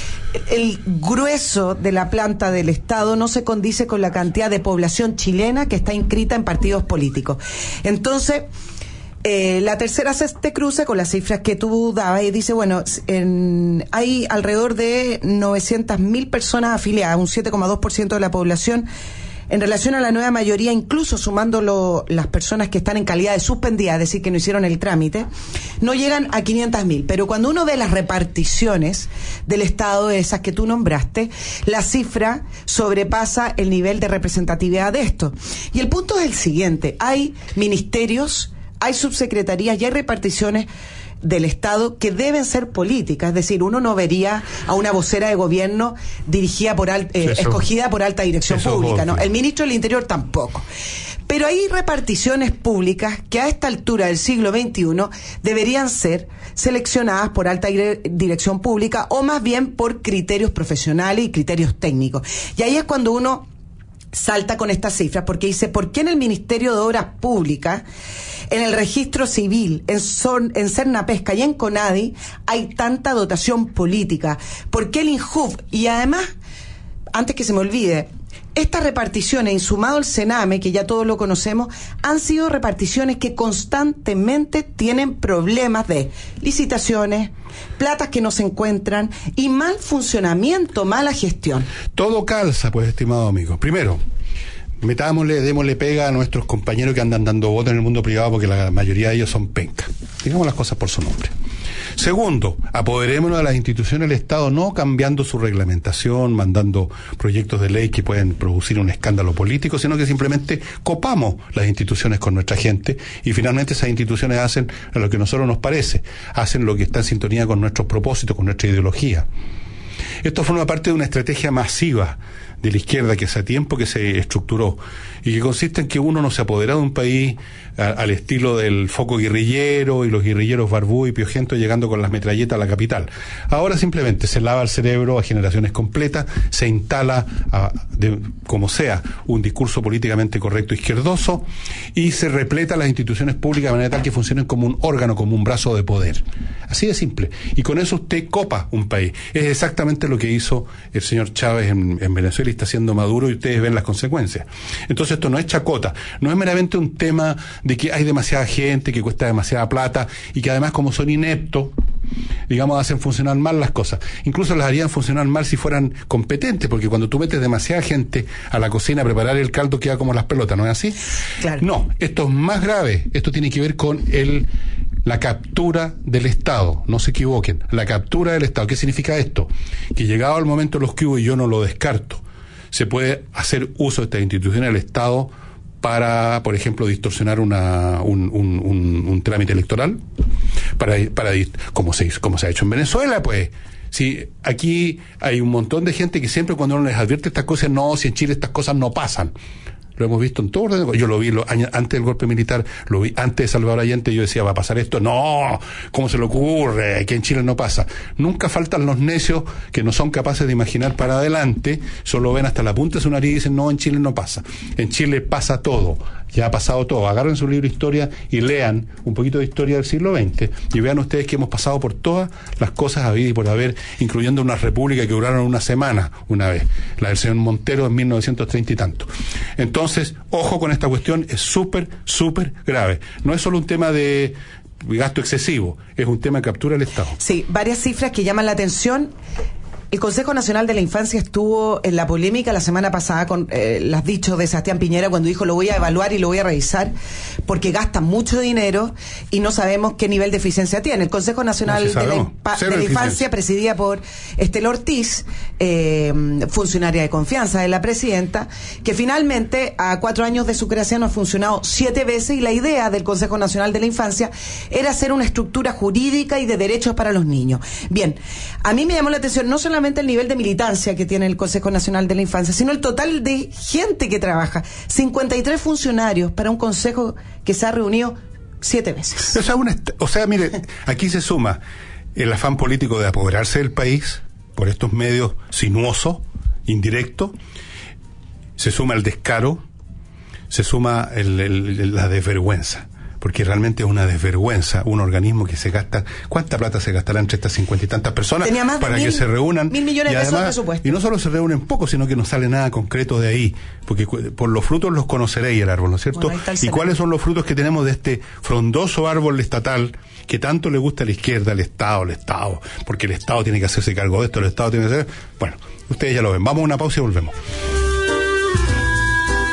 el grueso de la planta del Estado no se condice con la cantidad de población chilena que está inscrita en partidos políticos. Entonces, eh, La Tercera hace este cruce con las cifras que tú dabas y dice, bueno, en, hay alrededor de novecientas mil personas afiliadas, un siete coma dos por ciento de la población en relación a la nueva mayoría, incluso sumando lo, las personas que están en calidad de suspendidas, es decir, que no hicieron el trámite, no llegan a quinientas mil. Pero cuando uno ve las reparticiones del Estado, esas que tú nombraste, la cifra sobrepasa el nivel de representatividad de esto. Y el punto es el siguiente: hay ministerios, hay subsecretarías y hay reparticiones del Estado que deben ser políticas, es decir, uno no vería a una vocera de gobierno dirigida por al, eh, eso, escogida por alta dirección pública, ¿no? El ministro del Interior tampoco. Pero hay reparticiones públicas que a esta altura del siglo veintiuno deberían ser seleccionadas por alta dirección pública o más bien por criterios profesionales y criterios técnicos. Y ahí es cuando uno salta con estas cifras, porque dice, ¿por qué en el Ministerio de Obras Públicas, en el Registro Civil, en, Son, en Cernapesca y en CONADI hay tanta dotación política? ¿Por qué el INJUV? Y además, antes que se me olvide, estas reparticiones, insumado el Sename, que ya todos lo conocemos, han sido reparticiones que constantemente tienen problemas de licitaciones, platas que no se encuentran y mal funcionamiento, mala gestión. Todo calza, pues, estimado amigo. Primero, metámosle, démosle pega a nuestros compañeros que andan dando votos en el mundo privado, porque la mayoría de ellos son pencas. Digamos las cosas por su nombre. Segundo, apoderémonos de las instituciones del Estado, no cambiando su reglamentación, mandando proyectos de ley que pueden producir un escándalo político, sino que simplemente copamos las instituciones con nuestra gente y finalmente esas instituciones hacen lo que a nosotros nos parece, hacen lo que está en sintonía con nuestros propósitos, con nuestra ideología. Esto forma parte de una estrategia masiva de la izquierda que hace tiempo que se estructuró y que consiste en que uno no se apodera de un país a, al estilo del foco guerrillero y los guerrilleros barbudos y piojentos llegando con las metralletas a la capital. Ahora simplemente se lava el cerebro a generaciones completas, se instala a, de, como sea un discurso políticamente correcto izquierdoso y se repleta las instituciones públicas de manera tal que funcionen como un órgano, como un brazo de poder. Así de simple. Y con eso usted copa un país. Es exactamente lo que hizo el señor Chávez en, en Venezuela y está haciendo Maduro, y ustedes ven las consecuencias. Entonces esto no es chacota, no es meramente un tema de que hay demasiada gente, que cuesta demasiada plata y que además, como son ineptos, digamos, hacen funcionar mal las cosas. Incluso las harían funcionar mal si fueran competentes, porque cuando tú metes demasiada gente a la cocina a preparar el caldo queda como las pelotas, ¿no es así? Claro. No, esto es más grave. Esto tiene que ver con el la captura del Estado, no se equivoquen, la captura del Estado. ¿Qué significa esto? Que llegado el momento de los que hubo, y yo no lo descarto, se puede hacer uso de estas instituciones del Estado para, por ejemplo, distorsionar una, un, un, un, un trámite electoral, para, para como se, como se ha hecho en Venezuela, pues. Si aquí hay un montón de gente que siempre cuando uno les advierte estas cosas, no, si en Chile estas cosas no pasan. Lo hemos visto en todo. Yo lo vi lo, años, antes del golpe militar, lo vi antes de Salvador Allende, yo decía, va a pasar esto. No, ¿cómo se le ocurre? Que en Chile no pasa. Nunca faltan los necios que no son capaces de imaginar para adelante, solo ven hasta la punta de su nariz y dicen, no, en Chile no pasa. En Chile pasa todo. Ya ha pasado todo. Agarren su libro de historia y lean un poquito de historia del siglo veinte y vean ustedes que hemos pasado por todas las cosas habidas y por haber, incluyendo una república que duraron una semana una vez, la del señor Montero en mil novecientos treinta y tanto. Entonces, ojo con esta cuestión, es súper, súper grave. No es solo un tema de gasto excesivo, es un tema de captura del Estado. Sí, varias cifras que llaman la atención. El Consejo Nacional de la Infancia estuvo en la polémica la semana pasada con eh, los dichos de Sebastián Piñera cuando dijo lo voy a evaluar y lo voy a revisar porque gastan mucho dinero y no sabemos qué nivel de eficiencia tiene. El Consejo Nacional no si de, la, de la Infancia, presidida por Estela Ortiz, eh, funcionaria de confianza de la presidenta, que finalmente a cuatro años de su creación ha funcionado siete veces y la idea del Consejo Nacional de la Infancia era hacer una estructura jurídica y de derechos para los niños. Bien, a mí me llamó la atención no solamente el nivel de militancia que tiene el Consejo Nacional de la Infancia, sino el total de gente que trabaja. cincuenta y tres funcionarios para un consejo que se ha reunido siete veces. O sea, una, o sea, mire, aquí se suma el afán político de apoderarse del país por estos medios sinuosos, indirectos, se suma el descaro, se suma el, el, la desvergüenza. Porque realmente es una desvergüenza un organismo que se gasta, ¿cuánta plata se gastará entre estas cincuenta y tantas personas para mil, que se reúnan? Mil millones y de además, pesos de presupuesto. Y no solo se reúnen poco, sino que no sale nada concreto de ahí, porque por los frutos los conoceréis el árbol, ¿no es cierto? Bueno, ¿y cuáles son los frutos que tenemos de este frondoso árbol estatal que tanto le gusta a la izquierda, al Estado, al Estado? Porque el Estado tiene que hacerse cargo de esto, el Estado tiene que hacer... Bueno, ustedes ya lo ven. Vamos a una pausa y volvemos.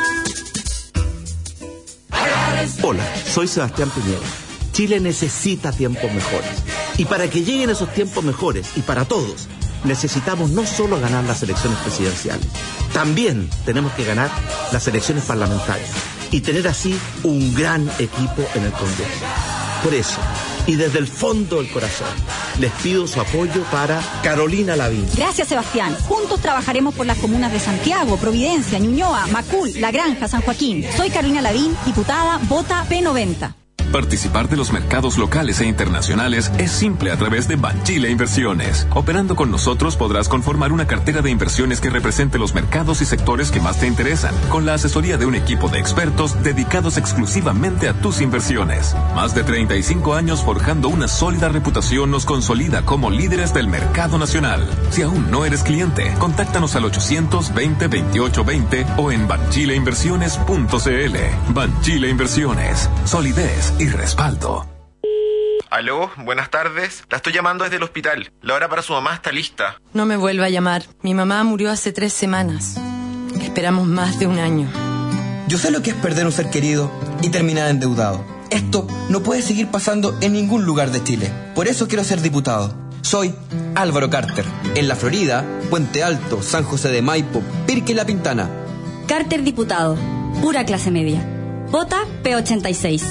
Hola, soy Sebastián Piñera. Chile necesita tiempos mejores. Y para que lleguen esos tiempos mejores, y para todos, necesitamos no solo ganar las elecciones presidenciales, también tenemos que ganar las elecciones parlamentarias y tener así un gran equipo en el Congreso. Por eso, y desde el fondo del corazón, les pido su apoyo para Carolina Lavín. Gracias, Sebastián. Juntos trabajaremos por las comunas de Santiago, Providencia, Ñuñoa, Macul, La Granja, San Joaquín. Soy Carolina Lavín, diputada, vota P noventa. Participar de los mercados locales e internacionales es simple a través de Banchile Inversiones. Operando con nosotros podrás conformar una cartera de inversiones que represente los mercados y sectores que más te interesan, con la asesoría de un equipo de expertos dedicados exclusivamente a tus inversiones. Más de treinta y cinco años forjando una sólida reputación nos consolida como líderes del mercado nacional. Si aún no eres cliente, contáctanos al ochocientos veinte veintiocho veinte o en banchile inversiones punto c l. Banchile Inversiones. Solidez y respaldo. Aló, buenas tardes. La estoy llamando desde el hospital. La hora para su mamá está lista. No me vuelva a llamar. Mi mamá murió hace tres semanas. Esperamos más de un año. Yo sé lo que es perder un ser querido y terminar endeudado. Esto no puede seguir pasando en ningún lugar de Chile. Por eso quiero ser diputado. Soy Álvaro Carter. En la Florida, Puente Alto, San José de Maipo, Pirque y La Pintana. Carter diputado. Pura clase media. Vota P ochenta y seis.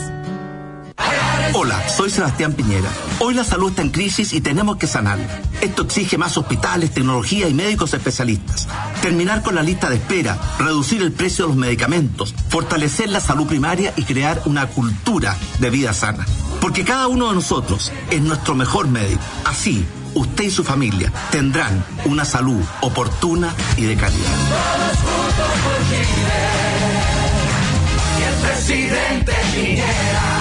Hola, soy Sebastián Piñera. Hoy la salud está en crisis y tenemos que sanarla. Esto exige más hospitales, tecnología y médicos especialistas. Terminar con la lista de espera, reducir el precio de los medicamentos, fortalecer la salud primaria y crear una cultura de vida sana. Porque cada uno de nosotros es nuestro mejor médico. Así, usted y su familia tendrán una salud oportuna y de calidad. Todos juntos por Chile. Y el presidente Piñera.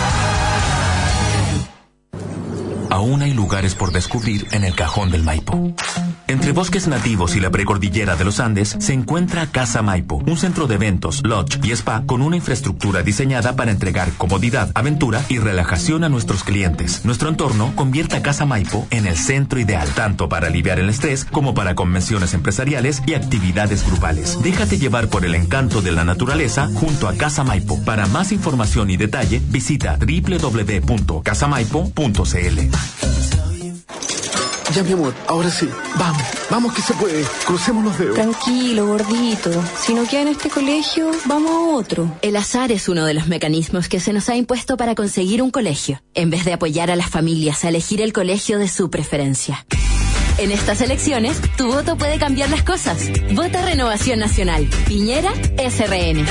Aún hay lugares por descubrir en el cajón del Maipo. Entre bosques nativos y la precordillera de los Andes se encuentra Casa Maipo, un centro de eventos, lodge y spa con una infraestructura diseñada para entregar comodidad, aventura y relajación a nuestros clientes. Nuestro entorno convierte a Casa Maipo en el centro ideal, tanto para aliviar el estrés como para convenciones empresariales y actividades grupales. Déjate llevar por el encanto de la naturaleza junto a Casa Maipo. Para más información y detalle, visita doble u doble u doble u punto casa maipo punto c l. Ya, mi amor, ahora sí. Vamos, vamos que se puede. Crucemos los dedos. Tranquilo, gordito. Si no queda en este colegio, vamos a otro. El azar es uno de los mecanismos que se nos ha impuesto para conseguir un colegio, en vez de apoyar a las familias a elegir el colegio de su preferencia. En estas elecciones, tu voto puede cambiar las cosas. Vota Renovación Nacional. Piñera S R N.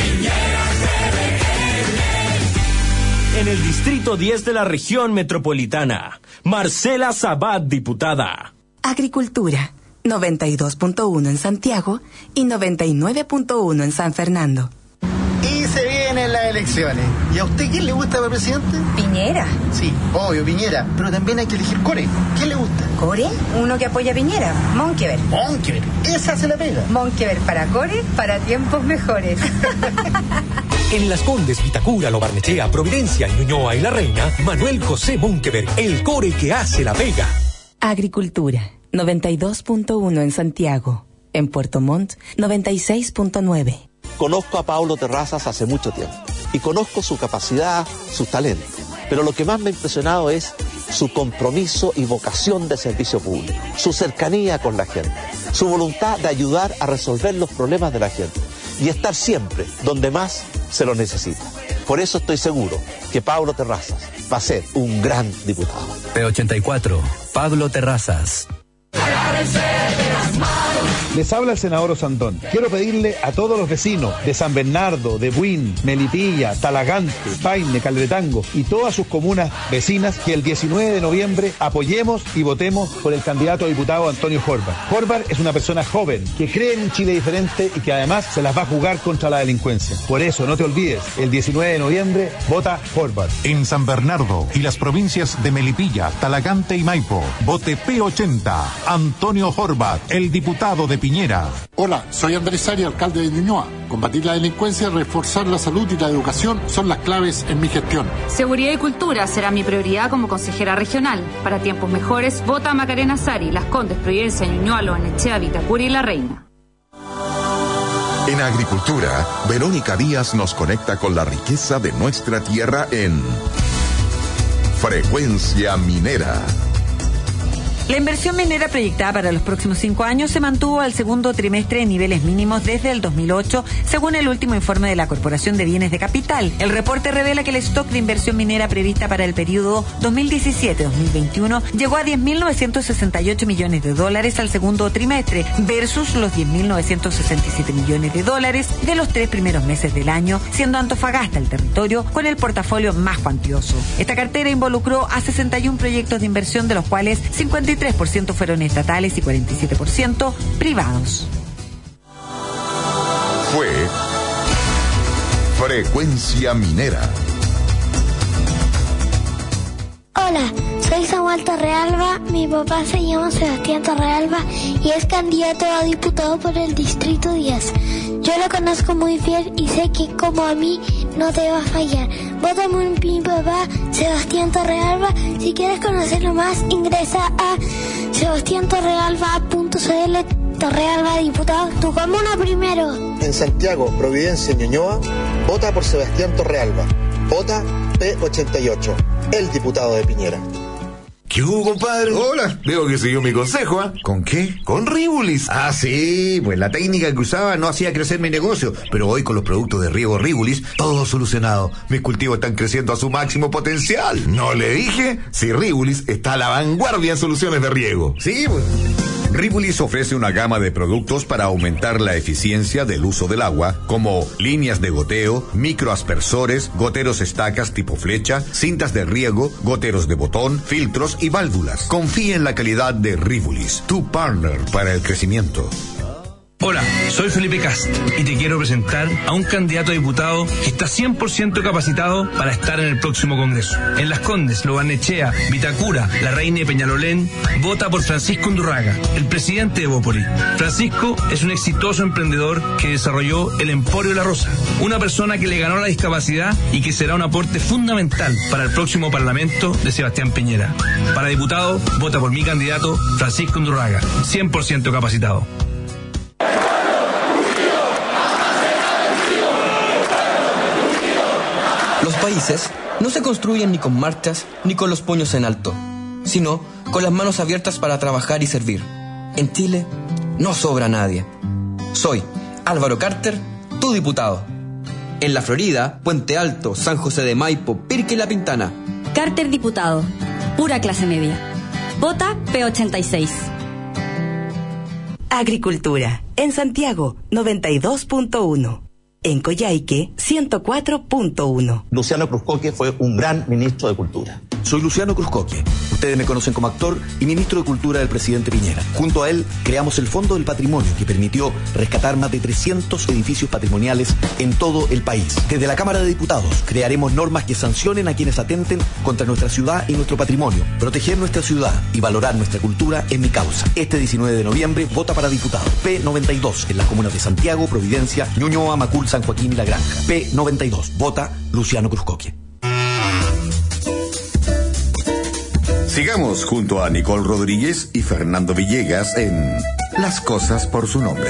En el distrito diez de la región metropolitana, Marcela Sabat, diputada. Agricultura, noventa y dos punto uno en Santiago y noventa y nueve punto uno en San Fernando. Y se vienen las elecciones. ¿Y a usted quién le gusta para presidente? Piñera. Sí, obvio, Piñera. Pero también hay que elegir Core. ¿Quién le gusta? ¿Core? Uno que apoya a Piñera. Monkever. Monkever. Esa se la pega. Monkever para Core, para tiempos mejores. En Las Condes, Vitacura, Lo Barnechea, Providencia, Ñuñoa y La Reina, Manuel José Monkever, el core que hace la pega. Agricultura, noventa y dos punto uno en Santiago. En Puerto Montt, noventa y seis punto nueve. Conozco a Pablo Terrazas hace mucho tiempo y conozco su capacidad, sus talentos. Pero lo que más me ha impresionado es su compromiso y vocación de servicio público, su cercanía con la gente, su voluntad de ayudar a resolver los problemas de la gente y estar siempre donde más se lo necesita. Por eso estoy seguro que Pablo Terrazas va a ser un gran diputado. P ochenta y cuatro, Pablo Terrazas. Les habla el senador Osandón. Quiero pedirle a todos los vecinos de San Bernardo, de Buin, Melipilla, Talagante, Paine, Caldetango y todas sus comunas vecinas que el diecinueve de noviembre apoyemos y votemos por el candidato a diputado Antonio Horvath. Horvath es una persona joven que cree en un Chile diferente y que además se las va a jugar contra la delincuencia. Por eso, no te olvides, el diecinueve de noviembre, vota Horvath. En San Bernardo y las provincias de Melipilla, Talagante y Maipo, vote P ochenta, Antonio Horvath, el diputado de Piñera. Hola, soy Andrés Ari, alcalde de Ñuñoa. Combatir la delincuencia, reforzar la salud y la educación son las claves en mi gestión. Seguridad y cultura será mi prioridad como consejera regional. Para tiempos mejores, vota Macarena Sari, Las Condes, Providencia, Ñuñoa, Lo Barnechea, Vitacura y La Reina. En agricultura, Verónica Díaz nos conecta con la riqueza de nuestra tierra en Frecuencia Minera. La inversión minera proyectada para los próximos cinco años se mantuvo al segundo trimestre en niveles mínimos desde el dos mil ocho, según el último informe de la Corporación de Bienes de Capital. El reporte revela que el stock de inversión minera prevista para el periodo dos mil diecisiete a dos mil veintiuno llegó a diez mil novecientos sesenta y ocho millones de dólares al segundo trimestre, versus los diez mil novecientos sesenta y siete millones de dólares de los tres primeros meses del año, siendo Antofagasta el territorio con el portafolio más cuantioso. Esta cartera involucró a sesenta y uno proyectos de inversión, de los cuales cincuenta y tres por ciento fueron estatales y cuarenta y siete por ciento privados. Fue Frecuencia Minera. Hola, soy Samuel Torrealba, mi papá se llama Sebastián Torrealba y es candidato a diputado por el Distrito diez. Yo lo conozco muy bien y sé que como a mí no te va a fallar. Vota por mi papá, Sebastián Torrealba. Si quieres conocerlo más, ingresa a sebastián torrealba punto c l. Torrealba diputado, tu comuna primero. En Santiago, Providencia y Ñuñoa, vota por Sebastián Torrealba. Vota P ochenta y ocho, el diputado de Piñera. ¿Qué hubo, compadre? Hola, veo que siguió mi consejo, ¿ah? ¿eh? ¿Con qué? Con Rivulis. Ah, sí, pues la técnica que usaba no hacía crecer mi negocio, pero hoy con los productos de riego Rivulis, todo solucionado. Mis cultivos están creciendo a su máximo potencial. ¿No le dije? Si Rivulis está a la vanguardia en soluciones de riego. Sí, pues. Rivulis ofrece una gama de productos para aumentar la eficiencia del uso del agua, como líneas de goteo, microaspersores, goteros estacas tipo flecha, cintas de riego, goteros de botón, filtros y válvulas. Confía en la calidad de Rivulis, tu partner para el crecimiento. Hola, soy Felipe Cast y te quiero presentar a un candidato a diputado que está cien por ciento capacitado para estar en el próximo Congreso. En Las Condes, Lo Barnechea, Vitacura, La Reina y Peñalolén, vota por Francisco Undurraga, el presidente de Bópoli. Francisco es un exitoso emprendedor que desarrolló el Emporio La Rosa, una persona que le ganó la discapacidad y que será un aporte fundamental para el próximo Parlamento de Sebastián Piñera. Para diputado, vota por mi candidato, Francisco Undurraga, cien por ciento capacitado. Los países no se construyen ni con marchas ni con los puños en alto, sino con las manos abiertas para trabajar y servir. En Chile no sobra nadie. Soy Álvaro Carter, tu diputado. En la Florida, Puente Alto, San José de Maipo, Pirque y La Pintana. Carter diputado, pura clase media. Vota P ochenta y seis. Agricultura, en Santiago, noventa y dos punto uno. En Coyhaique, ciento cuatro punto uno. Luciano Cruzcoque fue un gran ministro de Cultura. Soy Luciano Cruzcoque. Ustedes me conocen como actor y ministro de Cultura del presidente Piñera. Junto a él, creamos el Fondo del Patrimonio, que permitió rescatar más de trescientos edificios patrimoniales en todo el país. Desde la Cámara de Diputados, crearemos normas que sancionen a quienes atenten contra nuestra ciudad y nuestro patrimonio. Proteger nuestra ciudad y valorar nuestra cultura es mi causa. Este diecinueve de noviembre, vota para diputado. P noventa y dos, en las comunas de Santiago, Providencia, Ñuñoa, Macul, San Joaquín y La Granja. P noventa y dos, vota Luciano Cruzcoque. Sigamos junto a Nicole Rodríguez y Fernando Villegas en Las Cosas por su Nombre.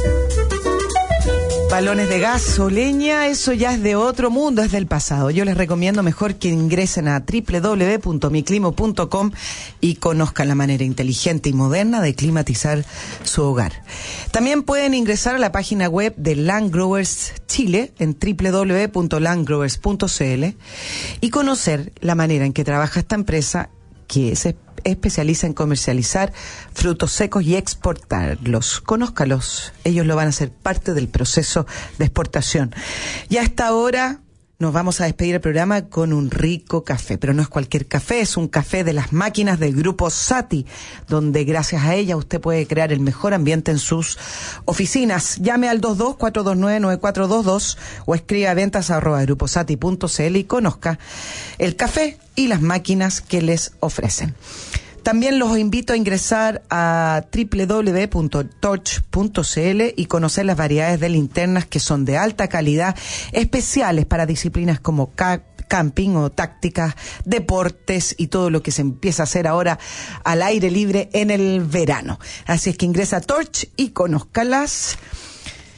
Balones de gas o leña, eso ya es de otro mundo, es del pasado. Yo les recomiendo mejor que ingresen a doble u doble u doble u punto mi climo punto com y conozcan la manera inteligente y moderna de climatizar su hogar. También pueden ingresar a la página web de Land Growers Chile en doble u doble u doble u punto land growers punto c l y conocer la manera en que trabaja esta empresa, que se especializa en comercializar frutos secos y exportarlos. Conózcalos, ellos lo van a hacer parte del proceso de exportación. Y a esta hora nos vamos a despedir el programa con un rico café, pero no es cualquier café, es un café de las máquinas del grupo Sati, donde gracias a ella usted puede crear el mejor ambiente en sus oficinas. Llame al dos dos cuatro dos nueve nueve cuatro dos dos o escriba a ventas arroba gruposati punto c l y conozca el café y las máquinas que les ofrecen. También los invito a ingresar a doble u doble u doble u punto torch punto c l y conocer las variedades de linternas que son de alta calidad, especiales para disciplinas como ca- camping o tácticas, deportes y todo lo que se empieza a hacer ahora al aire libre en el verano. Así es que ingresa a Torch y conózcalas.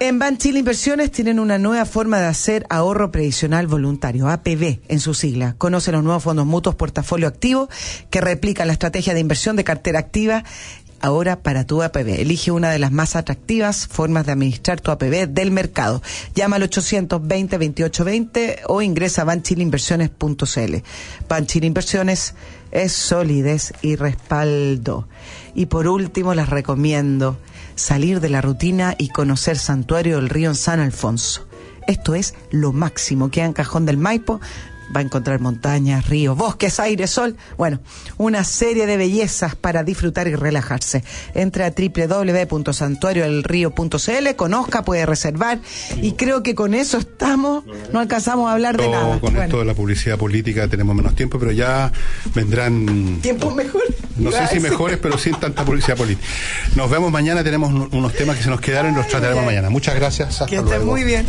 En Banchile Inversiones tienen una nueva forma de hacer ahorro previsional voluntario, A P V en su sigla. Conoce los nuevos fondos mutuos portafolio activo que replican la estrategia de inversión de cartera activa ahora para tu A P V. Elige una de las más atractivas formas de administrar tu A P V del mercado. Llama al ochocientos veinte, veintiocho veinte o ingresa a banchile inversiones punto c l. Banchile Inversiones es solidez y respaldo. Y por último, les recomiendo salir de la rutina y conocer Santuario del Río en San Alfonso. Esto es lo máximo. Queda en Cajón del Maipo. Va a encontrar montañas, ríos, bosques, aire, sol. Bueno, una serie de bellezas para disfrutar y relajarse. Entre a doble u doble u doble u punto santuario del río punto c l, conozca, puede reservar. Y creo que con eso estamos, no alcanzamos a hablar de no, nada. Con bueno. esto de la publicidad política tenemos menos tiempo, pero ya vendrán... ¿Tiempos mejores? No sé si mejores, pero sin tanta publicidad política. Nos vemos mañana, tenemos unos temas que se nos quedaron y los trataremos mañana. Muchas gracias, hasta que luego. estén muy bien.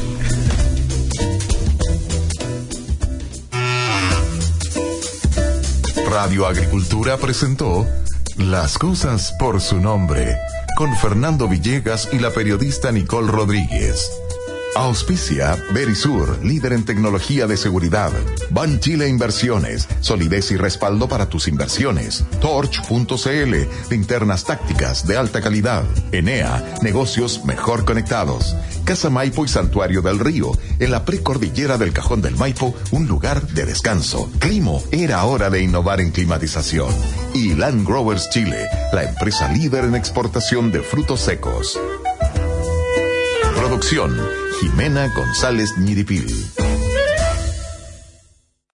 Radio Agricultura presentó Las cosas por su nombre, con Fernando Villegas y la periodista Nicole Rodríguez. Auspicia Verisur, líder en tecnología de seguridad. Banchile Inversiones, solidez y respaldo para tus inversiones. Torch punto c l, linternas tácticas de alta calidad. Enea, negocios mejor conectados. Casa Maipo y Santuario del Río, en la precordillera del Cajón del Maipo, un lugar de descanso. Climo, era hora de innovar en climatización. Y Land Growers Chile, la empresa líder en exportación de frutos secos. Producción, Jimena González Ñiripil.